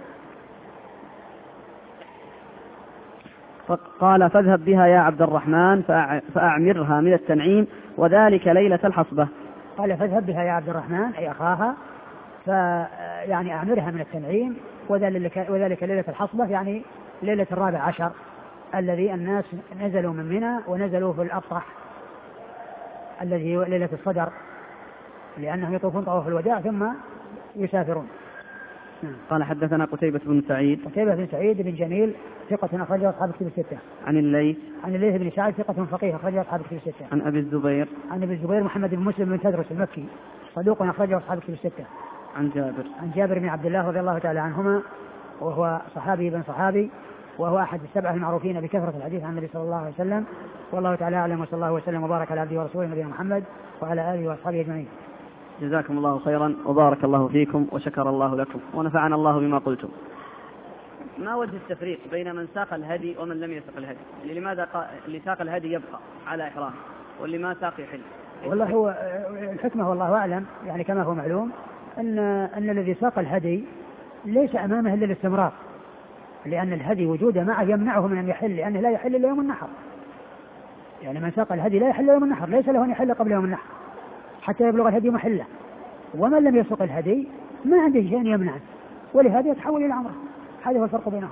قال فاذهب بها يا عبد الرحمن فأعمرها من التنعيم وذلك ليلة الحصبة. قال فاذهب بها يا عبد الرحمن أي أخاها، فيعني أعمرها من التنعيم وذلك, وذلك ليلة الحصبة يعني ليلة الرابع عشر الذي الناس نزلوا من منى ونزلوا في الأبطح الذي هو ليلة الصدر، لأنهم يطوفون طواف الوداع ثم يسافرون. قال حدثنا قتيبة بن سعيد. قتيبة بن سعيد بن جميل ثقة أخرجه أصحاب الكتب الستة. عن الليث. عن الليث بن سعد ثقة فقيه أخرجه أصحاب الكتب الستة. عن أبي الزبير. عن أبي الزبير محمد بن مسلم بن تدرس المكي صدوق أخرجه أصحاب الكتب الستة. عن جابر. عن جابر بن عبد الله رضي الله تعالى عنهما وهو صحابي بن صحابي، وهو أحد السبعة المعروفين بكثرة الحديث عن النبي صلى الله عليه وسلم، والله تعالى أعلم، وصلى الله وسلم وبارك على عبده ورسوله نبينا محمد وعلى آله وأصحابه أجمعين. جزاكم الله خيرا وبارك الله فيكم وشكر الله لكم ونفعنا الله بما قلتم. ما وجه التفريق بين من ساق الهدي ومن لم يسق الهدي؟ اللي لماذا قا... اللي ساق الهدي يبقى على إحرام واللي ما ساق يحل؟ والله هو الحكمة والله أعلم، يعني كما هو معلوم أن أن الذي ساق الهدي ليس أمامه إلا الاستمرار، لأن الهدي وجوده معه يمنعه من أن يحل، لأنه لا يحل إلا يوم النحر. يعني من ساق الهدي لا يحل يوم النحر، ليس له أن يحل قبل يوم النحر حتى يبلغ الهدي محله، ومن لم يسق الهدي ما عنده شيء يمنعه، ولهذا يتحول إلى عمره. هذا هو الفرق بينهم،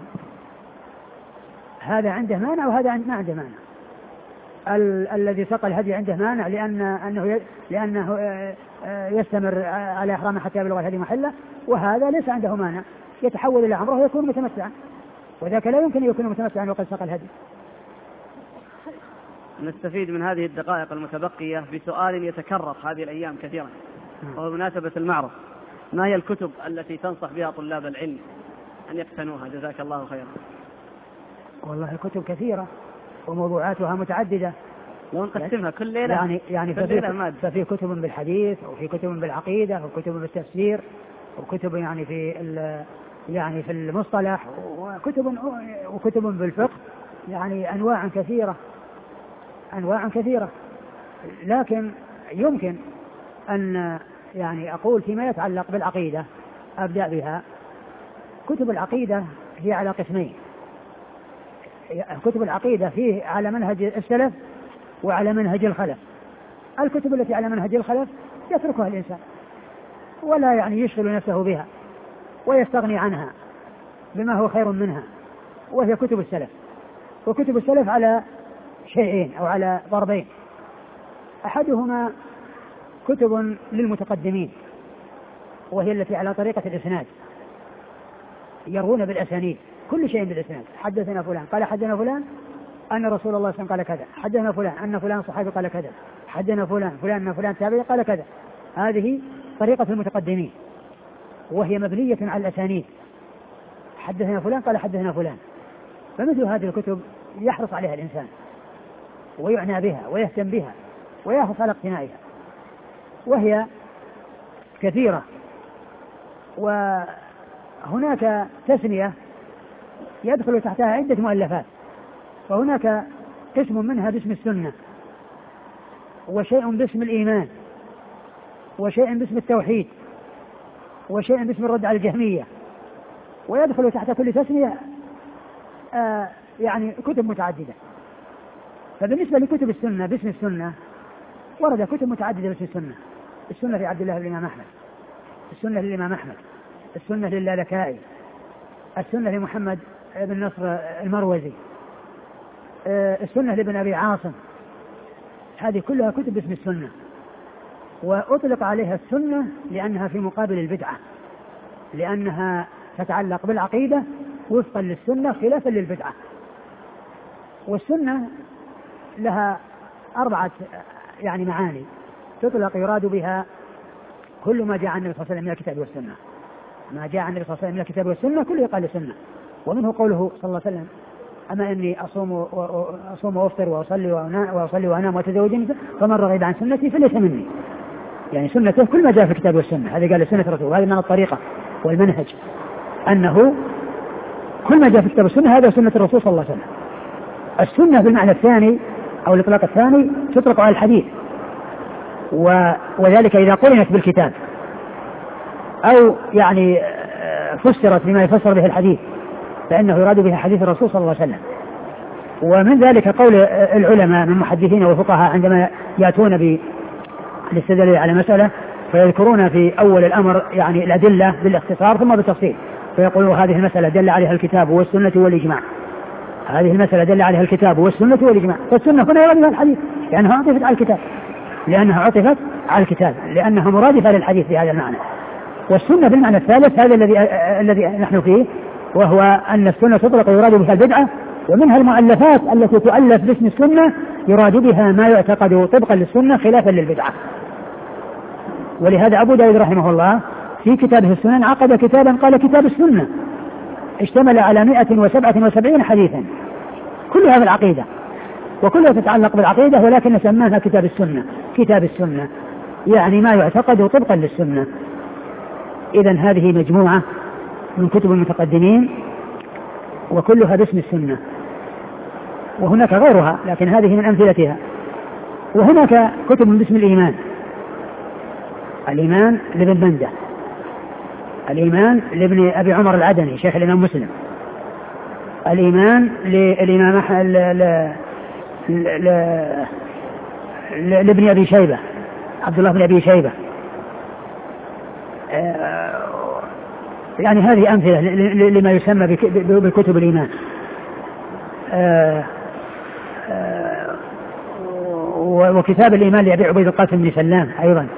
هذا عنده مانع وهذا ما عنده مانع. ال- الذي سق الهدي عنده مانع لأن أنه ي- لأنه يستمر على إحرامه حتى يبلغ الهدي محله، وهذا ليس عنده مانع، يتحول إلى عمره ويكون متمتعا، وذاك لا يمكن أن يكون متمتعا وقد سق الهدي. نستفيد من هذه الدقائق المتبقية بسؤال يتكرر هذه الأيام كثيرا وهو مناسبة المعرض: ما هي الكتب التي تنصح بها طلاب العلم أن يقتنوها؟ جزاك الله خيرا. والله الكتب كثيرة وموضوعاتها متعددة، لو نقسمها كل ليلة يعني يعني كل ليلة مادة. ففي كتب بالحديث وفي كتب بالعقيدة وكتب بالتفسير وكتب يعني في يعني في المصطلح وكتب وكتب بالفقه، يعني أنواع كثيرة أنواع كثيرة لكن يمكن أن يعني أقول فيما يتعلق بالعقيدة أبدأ بها. كتب العقيدة هي على قسمين: كتب العقيدة فيه على منهج السلف وعلى منهج الخلف. الكتب التي على منهج الخلف يتركها الإنسان ولا يعني يشغل نفسه بها ويستغني عنها بما هو خير منها، وهي كتب السلف. وكتب السلف على شيئين أو على ضربين: أحدهما كتب للمتقدمين وهي التي على طريقة الإسناد، يروون بالأسانيد كل شيء بالإسناد، حدثنا فلان قال حدثنا فلان أن رسول الله صلى الله عليه وسلم قال كذا، حدثنا فلان أن فلان صحابي قال كذا، حدثنا فلان فلان أن فلان تابعي قال كذا. هذه طريقة المتقدمين وهي مبنية على الأسانيد، حدثنا فلان قال حدثنا فلان. فمثل هذه الكتب يحرص عليها الإنسان ويعنى بها ويهتم بها ويحرص على اقتنائها، وهي كثيرة. وهناك تسمية يدخل تحتها عدة مؤلفات، وهناك قسم منها باسم السنة، وشيء باسم الإيمان، وشيء باسم التوحيد، وشيء باسم الرد على الجهمية، ويدخل تحت كل تسمية آه يعني كتب متعددة. فبالنسبة لكتب السنة باسم السنة ورد كتب متعددة باسم السنة: السنة لعبد الله بن الإمام أحمد، السنة للإمام أحمد، السنة للالكائي، السنة لمحمد بن نصر المروزي، السنة لابن أبي عاصم. هذه كلها كتب باسم السنة، وأطلق عليها السنة لأنها في مقابل البدعة، لأنها تتعلق بالعقيدة وفقا للسنة خلافا للبدعة. والسنة لها أربعة يعني معاني تطلق يراد بها كل ما جاء عن النبي صلى الله عليه وسلم من الكتاب والسنة. ما جاء عن النبي صلى الله عليه وسلم من الكتاب والسنة كله يقال سنة. ومنه قوله صلى الله عليه وسلم أما إني أصوم وأصوم وأفطر وأصلي وأصلي وأنام وأتزوج النساء فمن رغب عن سنتي فليس مني. يعني سنته كل ما جاء في الكتاب والسنة، هذه قال سنة الرسول، وهذه من الطريقة والمنهج أنه كل ما جاء في الكتاب والسنة هذا سنة الرسول صلى الله عليه وسلم. السنة بالمعنى الثاني أو الإطلاق الثاني تطلق على الحديث، وذلك إذا قرنت بالكتاب أو يعني فسرت بما يفسر به الحديث فإنه يراد بها حديث الرسول صلى الله عليه وسلم. ومن ذلك قول العلماء من محدثين وفقهاء عندما يأتون بالاستدلال على مسألة فيذكرون في أول الأمر يعني الأدلة بالاختصار ثم بالتفصيل، فيقولوا هذه المسألة دل عليها الكتاب والسنة والإجماع، هذه المسألة دل عليها الكتاب والسنة والإجماع، فالسنة هنا يراد بها الحديث لأنها عطفت على الكتاب لأنها عطفت على الكتاب لأنها مرادفة للحديث بهذا المعنى. والسنة بالمعنى الثالث هذا الذي الذي نحن فيه، وهو أن السنة تطلق يراد بها البدعة، ومنها المؤلفات التي تؤلف باسم السنة يراد بها ما يعتقد طبقا للسنة خلافا للبدعة. ولهذا أبو داود رحمه الله في كتابه السنن عقد كتابا قال كتاب السنة، اشتمل على مئة وسبعة وسبعين حديثا كلها بالعقيدة وكلها تتعلق بالعقيدة، ولكن سماها كتاب السنة. كتاب السنة يعني ما يعتقد طبقا للسنة. إذن هذه مجموعة من كتب المتقدمين وكلها باسم السنة، وهناك غيرها لكن هذه من أمثلتها. وهناك كتب باسم الإيمان، الإيمان لابن مندة، الإيمان لابن أبي عمر العدني شيخ الإمام مسلم، الإيمان للإمام لابن أبي شيبة عبد الله بن أبي شيبة. يعني هذه أمثلة لما يسمى بكتب الإيمان. وكتاب الإيمان لأبي عبيد القاسم بن سلام أيضا.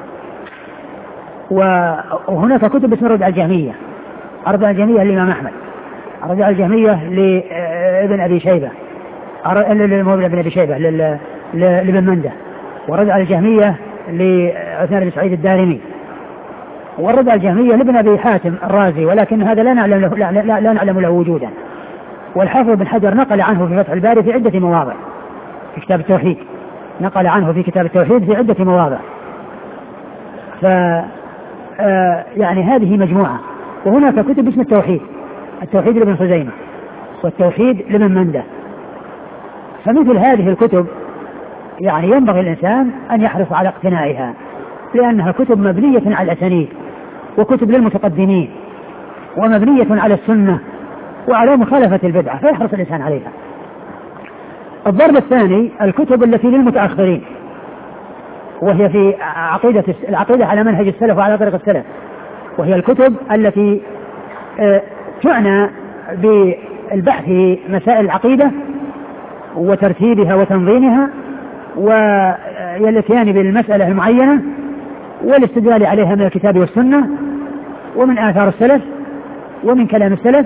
وهناك كتب اسمها الردع الجهمية، الردع الجهمية للإمام أحمد، الردع الجهمية لابن أبي شيبة لابن أبي شيبة لابن مندة، والردع الجهمية لعثمان بن سعيد الدارمي، والردع الجهمية لابن أبي حاتم الرازي، ولكن هذا لا نعلم له, لا, لا, لا نعلم له وجودا. والحافظ بن حجر نقل عنه في فتح الباري في عدة مواضع في كتاب التوحيد، نقل عنه في كتاب التوحيد في عدة مواضع. ف يعني هذه مجموعة. وهناك كتب اسم التوحيد، التوحيد لابن خزيمة والتوحيد لابن مندة. فمثل هذه الكتب يعني ينبغي الإنسان أن يحرص على اقتنائها، لأنها كتب مبنية على الأسانيد وكتب للمتقدمين ومبنية على السنة وعلى مخالفة البدعة، فيحرص الإنسان عليها. الضرب الثاني الكتب التي للمتأخرين، وهي في عقيدة العقيدة على منهج السلف وعلى طريق السلف، وهي الكتب التي تعنى بالبحث في مسائل العقيدة وترتيبها وتنظيمها والاتيان بالمسألة المعينة والاستدلال عليها من الكتاب والسنة ومن آثار السلف ومن كلام السلف،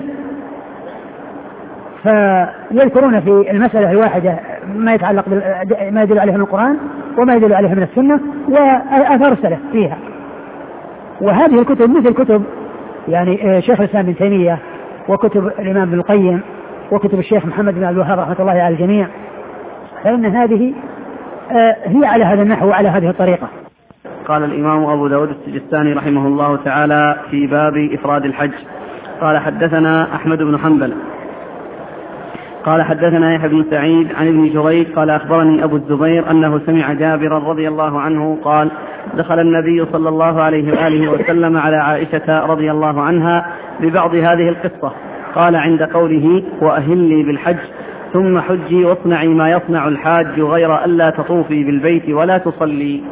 فيذكرون في المسألة الواحدة ما يتعلق ما يدل عليها من القرآن وما يدل عليها من السنة وآثار السلف فيها. وهذه الكتب مثل كتب يعني شيخ الإسلام بن تيمية وكتب الإمام ابن القيم وكتب الشيخ محمد بن عبد الوهاب رحمة الله على الجميع، فإن هذه هي على هذا النحو وعلى هذه الطريقة. قال الإمام أبو داود السجستاني رحمه الله تعالى في باب إفراد الحج قال حدثنا أحمد بن حنبل قال حدثنا يحيى بن سعيد عن ابن جريج قال أخبرني أبو الزبير أنه سمع جابرا رضي الله عنه قال دخل النبي صلى الله عليه وآله وسلم على عائشة رضي الله عنها ببعض هذه القصة، قال عند قوله وأهلي بالحج ثم حجي واصنعي ما يصنع الحاج غير ألا تطوفي بالبيت ولا تصلي.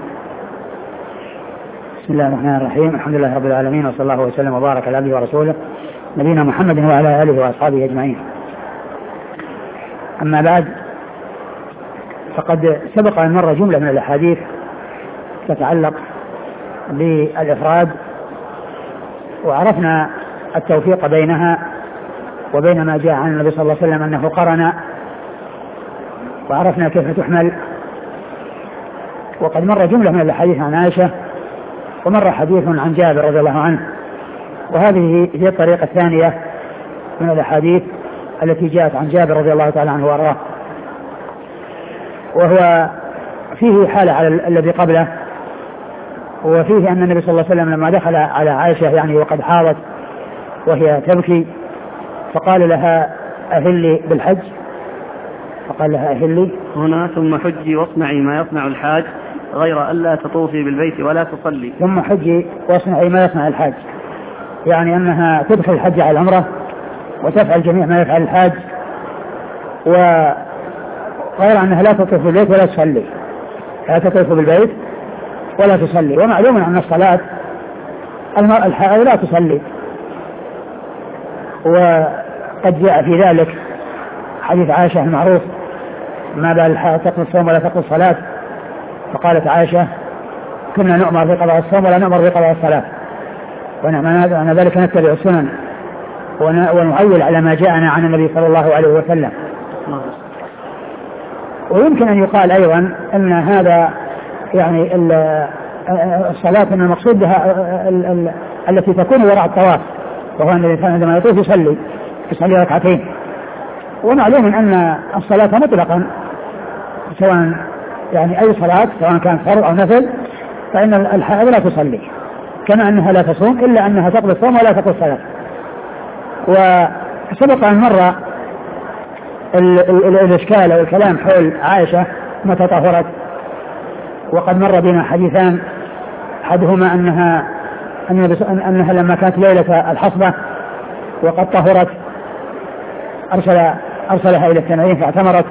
بسم الله الرحمن الرحيم، الحمد لله رب العالمين، وصلى الله وسلم وبارك على عبده ورسوله نبينا محمد وعلى آله وأصحابه أجمعين. أما بعد، فقد سبق أن مر جملة من الأحاديث تتعلق بالإفراد، وعرفنا التوفيق بينها وبين ما جاء عن النبي صلى الله عليه وسلم أنه قرن، وعرفنا كيف تحمل. وقد مر جملة من الحديث عن عائشة، ومر حديث عن جابر رضي الله عنه، وهذه هي الطريقة الثانية من الأحاديث التي جاءت عن جابر رضي الله تعالى عنه وارضاه، وهو فيه حالة على الذي قبله، وفيه أن النبي صلى الله عليه وسلم لما دخل على عائشة يعني وقد حاضت وهي تبكي فقال لها أهلي بالحج، فقال لها أهلي هنا ثم حجي واصنعي ما يصنع الحاج غير ألا تطوفي بالبيت ولا تصلي. ثم حجي واصنعي ما يصنع الحاج، يعني أنها تدخل الحج على العمرة وتفعل جميع ما يفعل الحاج، وغير أنها لا تطوف بالبيت ولا تصلي، لا تطوف بالبيت ولا تصلي. ومعلوم أن الصلاة المرأة الحائض لا تصلي، وقد جاء في ذلك حديث عائشة المعروف ما بال الحائض تقضي الصوم ولا تقضي الصلاة، فقالت عائشة كنا نؤمر بقضاء الصوم ولا نؤمر بقضاء الصلاة، ونحن ذلك نتبع السنن ونعول على ما جاءنا عن النبي صلى الله عليه وسلم. ويمكن أن يقال أيضا أن هذا يعني الصلاة من المقصود بها التي تكون وراء الطواف، وهو أن الإنسان عندما يطوف يصلي يصلي ركعتين. ومعلوم أن الصلاة مطلقا سواء يعني أي صلاة سواء كانت فرض أو نفل فإن الحائض لا تصلي، كما أنها لا تصوم إلا أنها تقضي الصوم ولا تقضي الصلاة. وسبق أن مر الإشكال والكلام حول عائشة متى طهرت، وقد مر بنا حديثان، أحدهما أنها أنها لما كانت ليلة الحصبة وقد طهرت أرسل أرسلها إلى التنعيم فاعتمرت،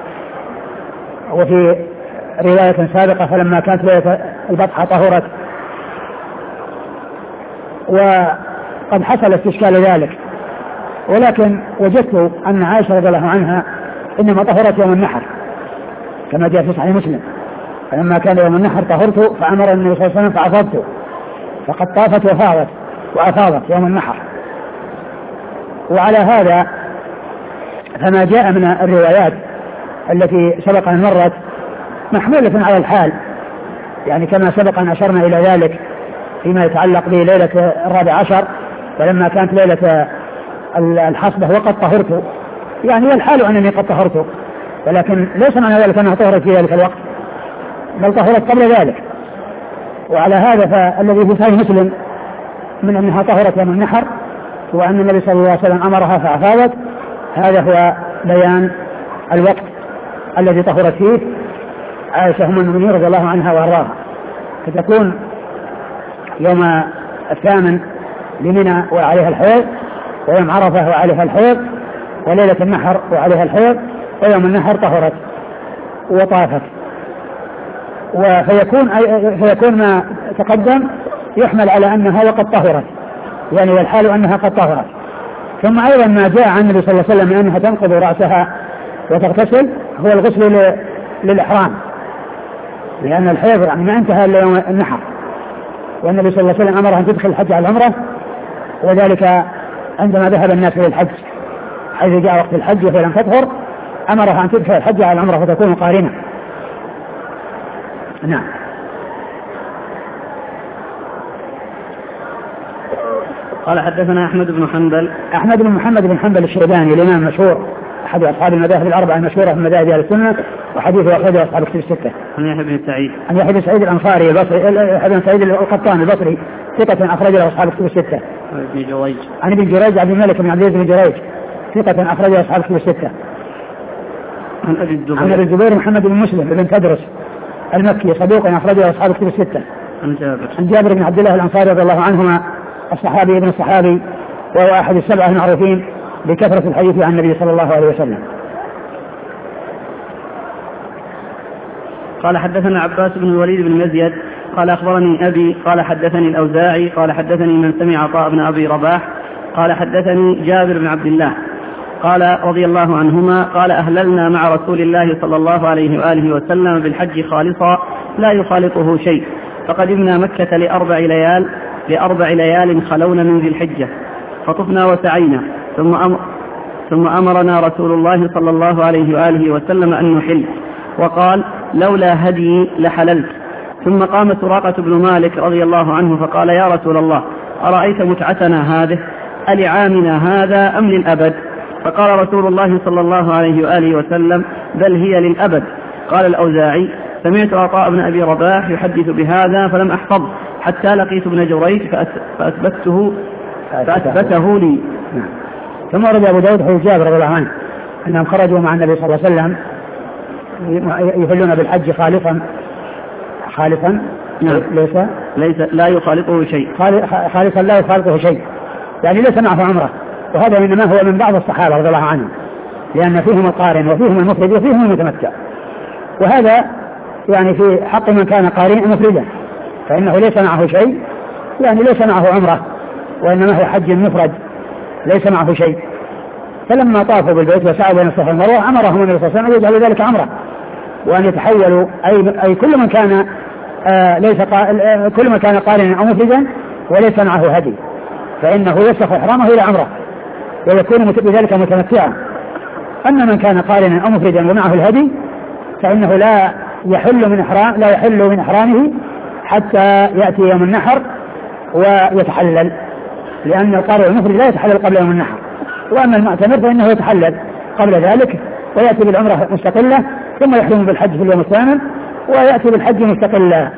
وفي رواية سابقة فلما كانت ليلة البطحة طهرت. وقد حصل استشكال ذلك، ولكن وجدت أن عائشة رضي الله عنها إنما طهرت يوم النحر كما جاء في صحيح مسلم، فلما كان يوم النحر طهرت فأمر النبي صلى الله عليه وسلم فأفضت، فقد طافت وفاضت وأفاضت يوم النحر. وعلى هذا فما جاء من الروايات التي سبق أن مرت محمولة على الحال، يعني كما سبق أن أشرنا إلى ذلك فيما يتعلق بليلة الرابع عشر فلما كانت ليلة الحصبة وقد طهرت، يعني الحال أنني قد طهرت، ولكن ليس معنى ذلك أنها طهرت في ذلك الوقت، بل طهرت قبل ذلك. وعلى هذا فالذي في صحيح مسلم من أنها طهرت يوم النحر وأن النبي صلى الله عليه وسلم أمرها فأفاضت، هذا هو بيان الوقت الذي طهرت فيه عائشة أم المؤمنين رضي الله عنها وأرضاها، فتكون يوم الثامن لمنى وعليها الحيض، ويوم عرفة وعليها الحيض، وليلة النحر وعليها الحيض، ويوم النحر طهرت وطافت. وفيكون فيكون ما تقدم يحمل على أنها وقد طهرت، يعني والحال أنها قد طهرت. ثم أيضا ما جاء عن النبي صلى الله عليه وسلم أنها تنقض رأسها وتغتسل هو الغسل للإحرام، لأن الحيض يعني ما انتهى إلا يوم النحر، والنبي صلى الله عليه وسلم أمرها أن تدخل الحج على العمرة، وذلك عندما ذهب الناس إلى الحج حيث جاء وقت الحج وهي لم تطهر أمرها أن تدخل الحج على العمرة فتكون قارنة. نعم. قال حدثنا أحمد بن حنبل. أحمد بن محمد بن حنبل الشيباني الإمام المشهور أحد أصحاب المذاهب الأربعة المشهورة في مذاهب أهل السنة، وحديثه أخرجه أصحاب الكتب الستة. عن يحيى بن سعيد. عن يحيى بن سعيد الأنصاري البصري، يحيى بن سعيد القطان البصري ثقة أخرجه أصحاب الكتب الستة. عن ابن جريج. عن ابن جريج عبد الملك بن عبد العزيز بن جريج ثقة أخرجه أصحاب الكتب الستة. عن أبي الزبير. عن أبي الزبير محمد بن مسلم بن تدرس المكي صدوق أخرجه أصحاب الكتب الستة. عن جابر. عن جابر بن عبد الله الأنصاري رضي الله عنهما الصحابي ابن الصحابي، وهو أحد السبعة المعروفين بكثرة الحديث عن النبي صلى الله عليه وسلم. قال حدثنا عباس بن الوليد بن مزيد قال أخبرني أبي قال حدثني الأوزاعي قال حدثني من سمع عطاء بن أبي رباح قال حدثني جابر بن عبد الله قال رضي الله عنهما قال أهللنا مع رسول الله صلى الله عليه وآله وسلم بالحج خالصا لا يخالطه شيء، فقدمنا مكة لأربع ليال لأربع ليال خلونا من ذي الحجة، فطفنا وسعينا، ثم أمر ثم أمرنا رسول الله صلى الله عليه وآله وسلم أن نحل، وقال لولا هدي لحللت. ثم قام سراقة بن مالك رضي الله عنه فقال يا رسول الله أرأيت متعتنا هذه ألعامنا هذا أم للأبد؟ فقال رسول الله صلى الله عليه وآله وسلم بل هي للأبد. قال الأوزاعي سمعت عطاء بن أبي رباح يحدث بهذا فلم أحفظ حتى لقيت ابن جريج فأثبته, فأثبته لي. ثم ورد أبو داود حديث جابر رضي الله عنه أنهم خرجوا مع النبي صلى الله عليه وسلم يهلون بالحج خالصا خالصا نعم. ليس ليس لا يخالطه شيء خالصا لا يخالطه شيء يعني ليس معه عمره. وهذا إنما هو من بعض الصحابة رضي الله عنهم لأن فيهم القارن وفيهم المفرد وفيهم المتمتع. وهذا يعني في حق من كان قارنا مفردا فإنه ليس معه شيء يعني ليس معه عمره وإنما هو حج مفرد ليس معه شيء. فلما طافوا بالبيت وسعوا بين الصفا والمروة أمرهم النبي صلى الله عليه وسلم أن يجعلوا ذلك عمره وأن يتحولوا أي, أي كل من كان آه ليس آه كل من كان قارنا أو مفردا وليس معه هدي فإنه يسخ إحرامه إلى عمره ويكون بذلك متمتعا. أما من كان قارنا أو مفردا ومعه الهدي فإنه لا يحل من إحرام لا يحل من إحرامه حتى يأتي يوم النحر ويتحلل لأن القارئ المفرد لا يتحلل قبل يوم النحر. وأما المعتمر فإنه يتحلل قبل ذلك ويأتي بالعمرة مستقلة ثم يحرم بالحج في اليوم الثامن ويأتي بالحج مستقلا.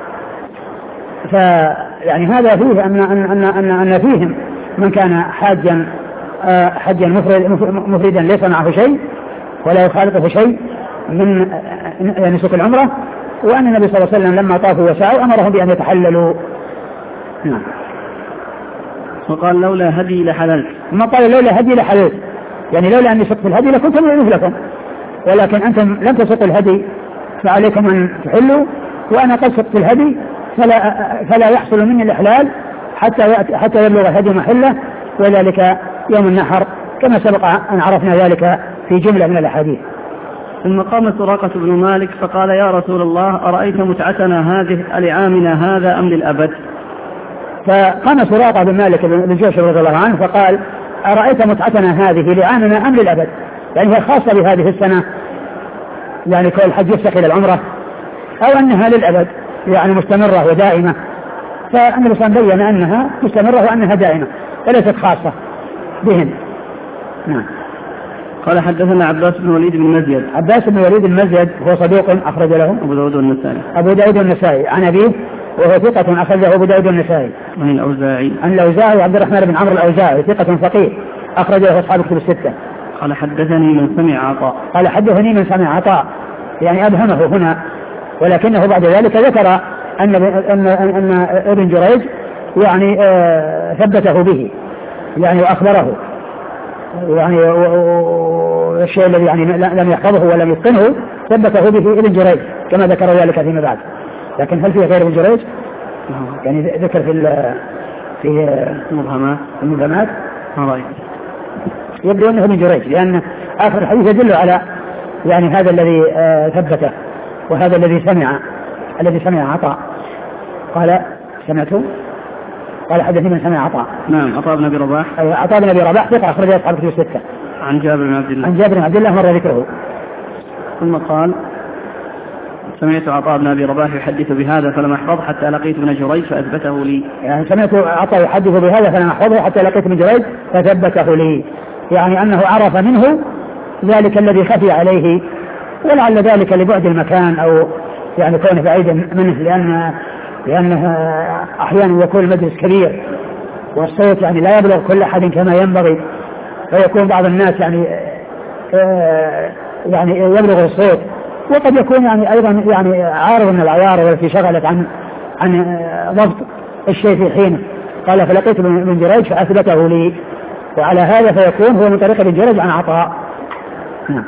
فيعني هذا فيه أن, أن, أن, أن فيهم من كان حاجا حجا مفرد مفردا ليس معه شيء ولا يخالطه شيء من نسك العمرة وأن النبي صلى الله عليه وسلم لما طافوا وسعوا أمرهم بأن يتحللوا. نعم. وقال لولا هدي لحللت. ما قال لولا هدي لحللت يعني لولا أني سقت الهدي لكنتم مثلكم ولكن أنتم لم تسقوا الهدي فعليكم أن تحلوا وأنا قد سقت الهدي فلا, فلا يحصل مني الإحلال حتى حتى يبلغ الهدي محله وذلك يوم النحر كما سبق أن عرفنا ذلك في جملة من الأحاديث. ثم قام سراقة بن مالك فقال يا رسول الله أرأيت متعتنا هذه لعامنا هذا أم للأبد؟ فقام سراقة بن مالك بن جوشن رضي الله عنه فقال أرأيت متعتنا هذه لعامنا أم للأبد؟ يعني هي خاصة بهذه السنة يعني كل الحج يفسخ إلى العمرة أو أنها للأبد يعني مستمرة ودائمة. فالنبي صلى الله عليه وسلم بين أنها مستمرة وأنها دائمة وليست خاصة بهم. نعم. قال حدثنا عباس بن وليد بن مزيد. عباس بن وليد بن مزيد هو صدوق أخرج له أبو داود والنسائي. أبو داود والنسائي عن أبيه وهو ثقة أخرجه أبو داود والنسائي. عن الأوزاعي. عن الأوزاعي عبد الرحمن بن عمرو الأوزاعي ثقة فقيه أخرجه أصحاب كتب الستة. قال حدثني من سمع عطاء. قال حدثني من سمع عطاء يعني أبهمه هنا ولكنه بعد ذلك ذكر أن أن أن ابن جريج يعني آه ثبته به يعني وأخبره يعني والشيء الذي يعني لم يحفظه ولم يتقنه ثبته به ابن جريج كما ذكر ذلك فيما بعد. لكن هل فيه غير ابن جريج؟ يعني ذكر في في المبهمات المبهمات رأيت يبدو أنه ابن جريج لأن آخر الحديث يدل على يعني هذا الذي آه ثبته وهذا الذي سمع الذي سمع عطاء. قال سمعته قال حدثني من سمع عطاء. نعم عطاء بن أبي رباح. عطاء بن أبي رباح ثقة أخرجه أصحاب الكتب الستة. عن جابر بن عبد الله. عن جابر بن عبد الله مر ذكره. ثم قال سمعت عطاء بن أبي رباح يحدث بهذا فلم أحفظ حتى لقيت ابن جريج فأثبته لي. يعني سمعت عطاء يحدث بهذا فلم أحفظه حتى لقيت ابن جريج فثبته لي يعني أنه عرف منه ذلك الذي خفي عليه ولعل ذلك لبعد المكان أو يعني كونه بعيدا منه لأن لأنه أحيانا يكون المجلس كبير والصوت يعني لا يبلغ كل أحد كما ينبغي فيكون بعض الناس يعني يعني يبلغ الصوت وقد يكون يعني أيضا يعني عارض من العوارض التي شغلت عن عن ضبط الشيء في حينه. قال فلقيت ابن جريج فأثبته لي وعلى هذا فيكون هو من طريق ابن جريج عن عطاء. نعم.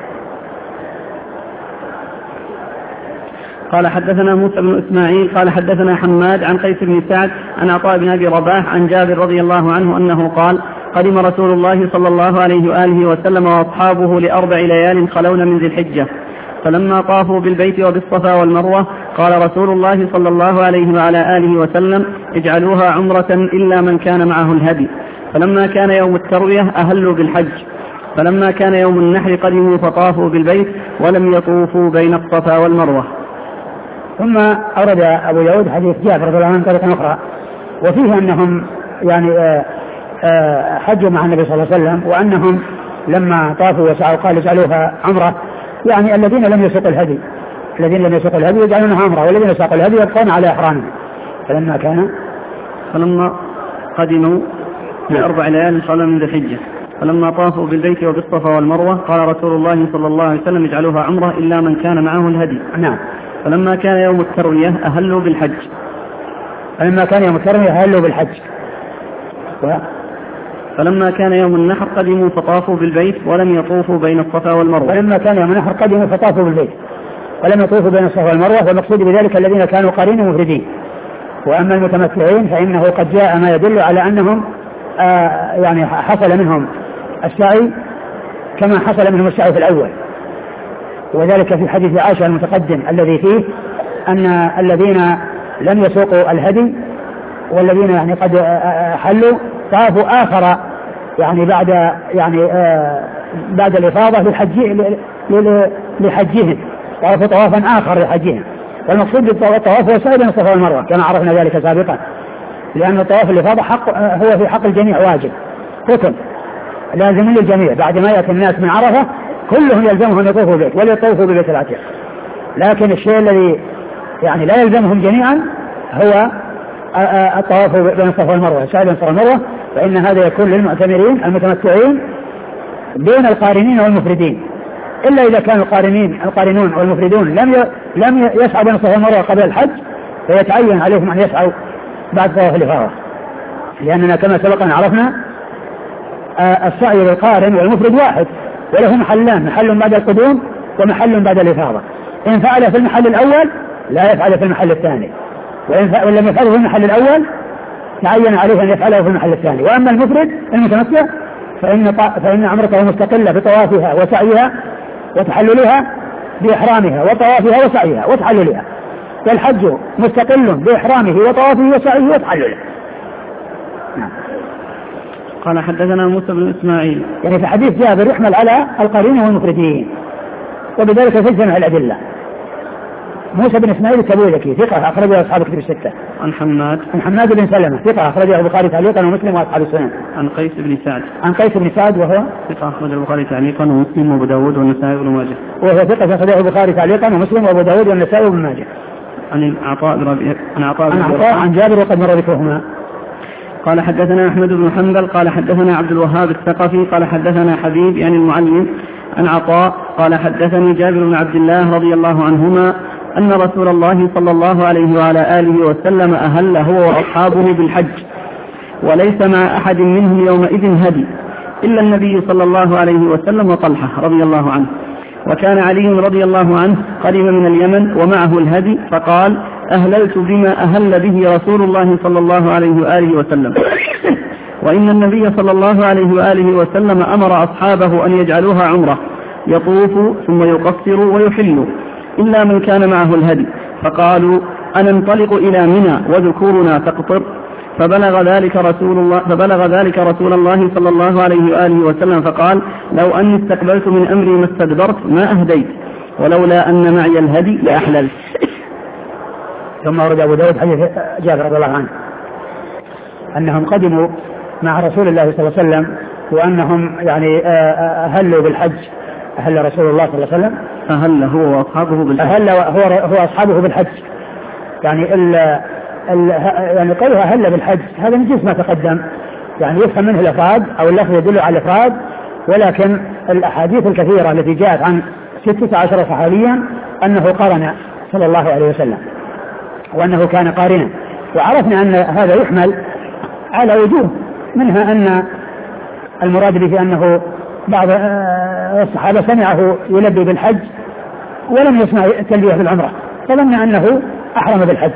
قال حدثنا موسى بن إسماعيل قال حدثنا حماد عن قيس بن سعد عن عطاء بن أبي رباح عن جابر رضي الله عنه أنه قال قدم رسول الله صلى الله عليه وآله وسلم وأصحابه لأربع ليال خلون من ذي الحجة فلما طافوا بالبيت وبالصفا والمروة قال رسول الله صلى الله عليه وعلى آله وسلم اجعلوها عمرة إلا من كان معه الهدي. فلما كان يوم التروية أهلوا بالحج فلما كان يوم النحر قدموا فطافوا بالبيت ولم يطوفوا بين الصفا والمروة. ثم أورد أبو داود حديث جابر رضي الله عنه طريقة أخرى وفيه أنهم يعني حجوا مع النبي صلى الله عليه وسلم وأنهم لما طافوا وسعوا قال اجعلوها عمرة، يعني الذين لم يسوقوا الهدي الذين لم يسوقوا الهدي يجعلونها عمرة، والذين ساقوا الهدي يبقون على إحرامهم. فلما كان فلما قدموا بأربع ليال صلى من ذي الحجة فلما طافوا بالبيت وبالصفا والمروة قال رسول الله صلى الله عليه وسلم اجعلوها عمرة إلا من كان معه الهدي. نعم. فلما كان يوم التروية أهلوا بالحج فلما كان يوم التروية أهلوا بالحج و... فلما كان يوم النحر قدموا فطافوا بالبيت ولم يطوفوا بين الصفا والمروة. فلما كان يوم النحر قدموا فطافوا بالبيت ولم يطوفوا بين الصفا والمروة، والمقصود بذلك الذين كانوا قارين ومفردين. وأما المتمتعين فإنه قد جاء ما يدل على أنهم آه يعني حصل منهم السعي كما حصل منهم السعي في الأول، وذلك في حديث عائشة المتقدم الذي فيه أن الذين لم يسوقوا الهدي والذين يعني قد حلوا طافوا آخر يعني بعد يعني آه بعد الإفاضة للحج لحجهم، طافوا طوافا آخر لحجهم. والمقصود بالطواف هو سعي بين الصفا والمروة كما عرفنا ذلك سابقا، لأن الطواف الإفاضة حق هو في حق الجميع واجب ركن لازم للجميع. بعد ما يأتي الناس من عرفة كلهم يلزمهم يطوفوا بيت وليطوفوا ببيت العتيق، لكن الشيء الذي يعني لا يلزمهم جميعا هو الطواف بين الصفا والمروة، السعي بين الصفا والمروة، فإن هذا يكون للمعتمرين المتمتعين بين القارنين والمفردين، إلا إذا كانوا القارنين القارنون والمفردون لم لم يسعوا بين الصفا والمروة قبل الحج فيتعين عليهم أن يسعوا بعد طواف الإفاضة، لأننا كما سبق أن عرفنا السعي للقارن والمفرد واحد وله محلان، محل بعد القدوم ومحل بعد الإفاضة. إن فعل في المحل الأول لا يفعل في المحل الثاني، وإن لم يفعله في المحل الأول تعين عليه أن يفعله في المحل الثاني. وأما المفرد المتمتع فإن, فإن عمرته مستقلة بطوافها وسعيها وتحللها بإحرامها وطوافها وسعيها وتحللها، والحج مستقل بإحرامه وطوافه وسعيه وتحلله. نعم. قال حدثنا موسى بن إسماعيل، يعني في حديث جابر يحمل على القارين والمفردين وبذلك تجتمع الأدلة. موسى بن إسماعيل التبوذكي ثقة أخرجه أصحاب كتب الستة. عن حماد عن حماد بن سلمة ثقة أخرجه البخاري تعليقا ومسلم وأصحاب السنن. عن قيس بن سعد عن قيس بن سعد وهو ثقة أخرجه البخاري تعليقا ومسلم وأبو داود والنسائي وابن ماجه. وهو ثقة أخرجه البخاري تعليقا ومسلم وأبو داود والنسائي وابن ماجه. عن عطاء بن ربيعة عن عطاء عن عطاء عن جابر وقد مر ذكرهما. قال حدثنا أحمد بن حنبل قال حدثنا عبد الوهاب الثقفي قال حدثنا حبيب يعني المعلم عن عطاء قال حدثني جابر بن عبد الله رضي الله عنهما أن رسول الله صلى الله عليه وعلى آله وسلم أهل هو وأصحابه بالحج وليس مع أحد منهم يومئذ هدي إلا النبي صلى الله عليه وسلم وطلحة رضي الله عنه، وكان علي رضي الله عنه قدم من اليمن ومعه الهدي فقال أهللت بما أهل به رسول الله صلى الله عليه وآله وسلم، وإن النبي صلى الله عليه وآله وسلم أمر أصحابه أن يجعلوها عمرة يطوفوا ثم يقصروا ويحلوا إلا من كان معه الهدي، فقالوا أننطلق إلى منى وذكورنا تقطر، فبلغ ذلك رسول الله فبلغ ذلك رسول الله صلى الله عليه وآله وسلم فقال لو أني استقبلت من أمري ما استدبرت ما أهديت ولولا أن معي الهدي لأحللت. ثم ورد أبو داود حديث جابر رضي الله عنه أنهم قدموا مع رسول الله صلى الله عليه وسلم وأنهم يعني أهلوا بالحج، أهل رسول الله صلى الله عليه وسلم أهل هو وأصحابه بالحج أهل هو هو أصحابه بالحج، يعني ال ال يعني قولها أهل بالحج هذا من جنس ما تقدم، يعني يفهم منه الإفراد أو اللفظ يدل على الإفراد، ولكن الأحاديث الكثيرة التي جاءت عن ستة عشر صحابيا أنه قارن صلى الله عليه وسلم وأنه كان قارنا، وعرفنا أن هذا يحمل على وجوه، منها أن المراد به أنه بعض الصحابة سمعه يلبي بالحج ولم يسمع تلبية بالعمرة فظن أنه أحرم بالحج،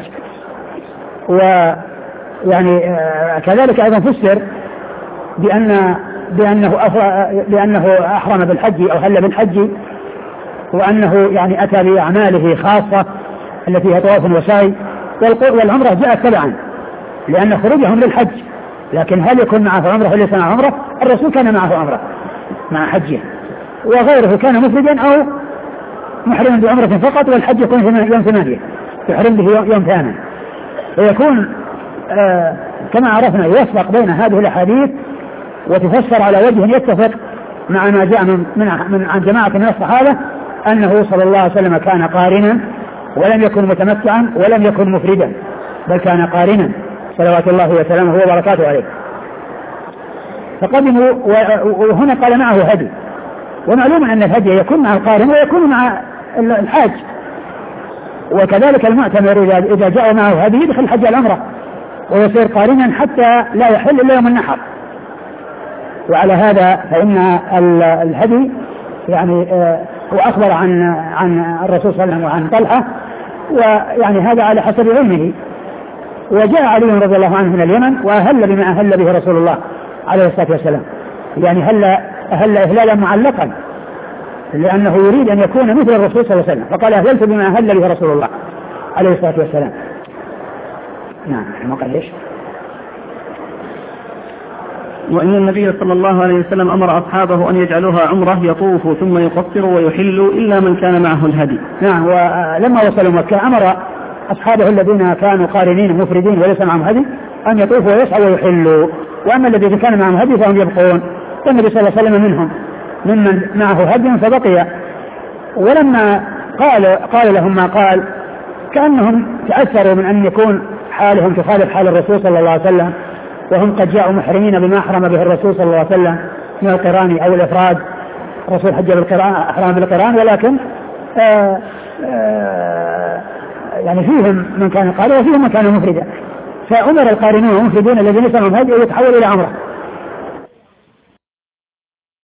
ويعني كذلك أيضا فسر بأن بأنه بأنه أحرم بالحج أو هل بالحج، وأنه يعني أتى بأعماله خاصة التي هي طواف وسعي، والعمرة جاءت تبعا لأن خروجهم للحج، لكن هل يكون معه عمرة وليس معه عمرة؟ الرسول كان معه عمرة مع حجه، وغيره كان مفردا أو محرما بعمرة فقط، والحج يكون يوم ثمانية يحرم به يوم ثامن، ويكون آه كما عرفنا يوفق بين هذه الأحاديث وتفسر على وجه يتفق مع ما جاء من, من عن جماعة من الصحابة أنه صلى الله عليه وسلم كان قارنا ولم يكن متمتعا ولم يكن مفردا، بل كان قارنا صلوات الله وسلامه وبركاته عليه. فقدموا وهنا قال معه هدي، ومعلوم أن الهدي يكون مع القارن ويكون مع الحاج، وكذلك المعتمر إذا جاء معه هدي يدخل الحج العمرة ويصير قارنا حتى لا يحل إلا يوم النحر. وعلى هذا فإن الهدي يعني هو أخبر عن عن الرسول صلى الله عليه وسلم وعن طلحة، ويعني هذا على حسب علمه. وجاء علي رضي الله عنه من اليمن وأهل بما أهل به رسول الله عليه الصلاة والسلام، يعني هل أهل إهلالا معلقا لأنه يريد أن يكون مثل الرسول صلى الله عليه وسلم، فقال أهللت بما أهل به رسول الله عليه الصلاة والسلام. نعم. ما قال إيش؟ وإن النبي صلى الله عليه وسلم أمر أصحابه أن يجعلوها عمرة يطوفوا ثم يقصروا ويحلوا إلا من كان معه الهدي. نعم. ولما وصلوا مكة أمر أصحابه الذين كانوا قارنين مفردين وليس معهم هدي أن يطوفوا ويسعوا ويحلوا، وأما الذين كان معهم هدي فهم يبقون. والنبي صلى الله عليه وسلم منهم ممن معه هدي فبقي. ولما قال قال لهم ما قال كأنهم تأثروا من أن يكون حالهم تخالف حال الرسول صلى الله عليه وسلم، وهم قد جاءوا محرمين بما أحرم به الرسول صلى الله عليه وسلم من القران أو الإفراد. الرسول حج بالقران أحرم بالقران، ولكن آآ آآ يعني فيهم من كان قارئ وفيهم من كان مفردا، فأمر القارنون والمفردون الذين ليس معهم هدي يتحول إلى عمرة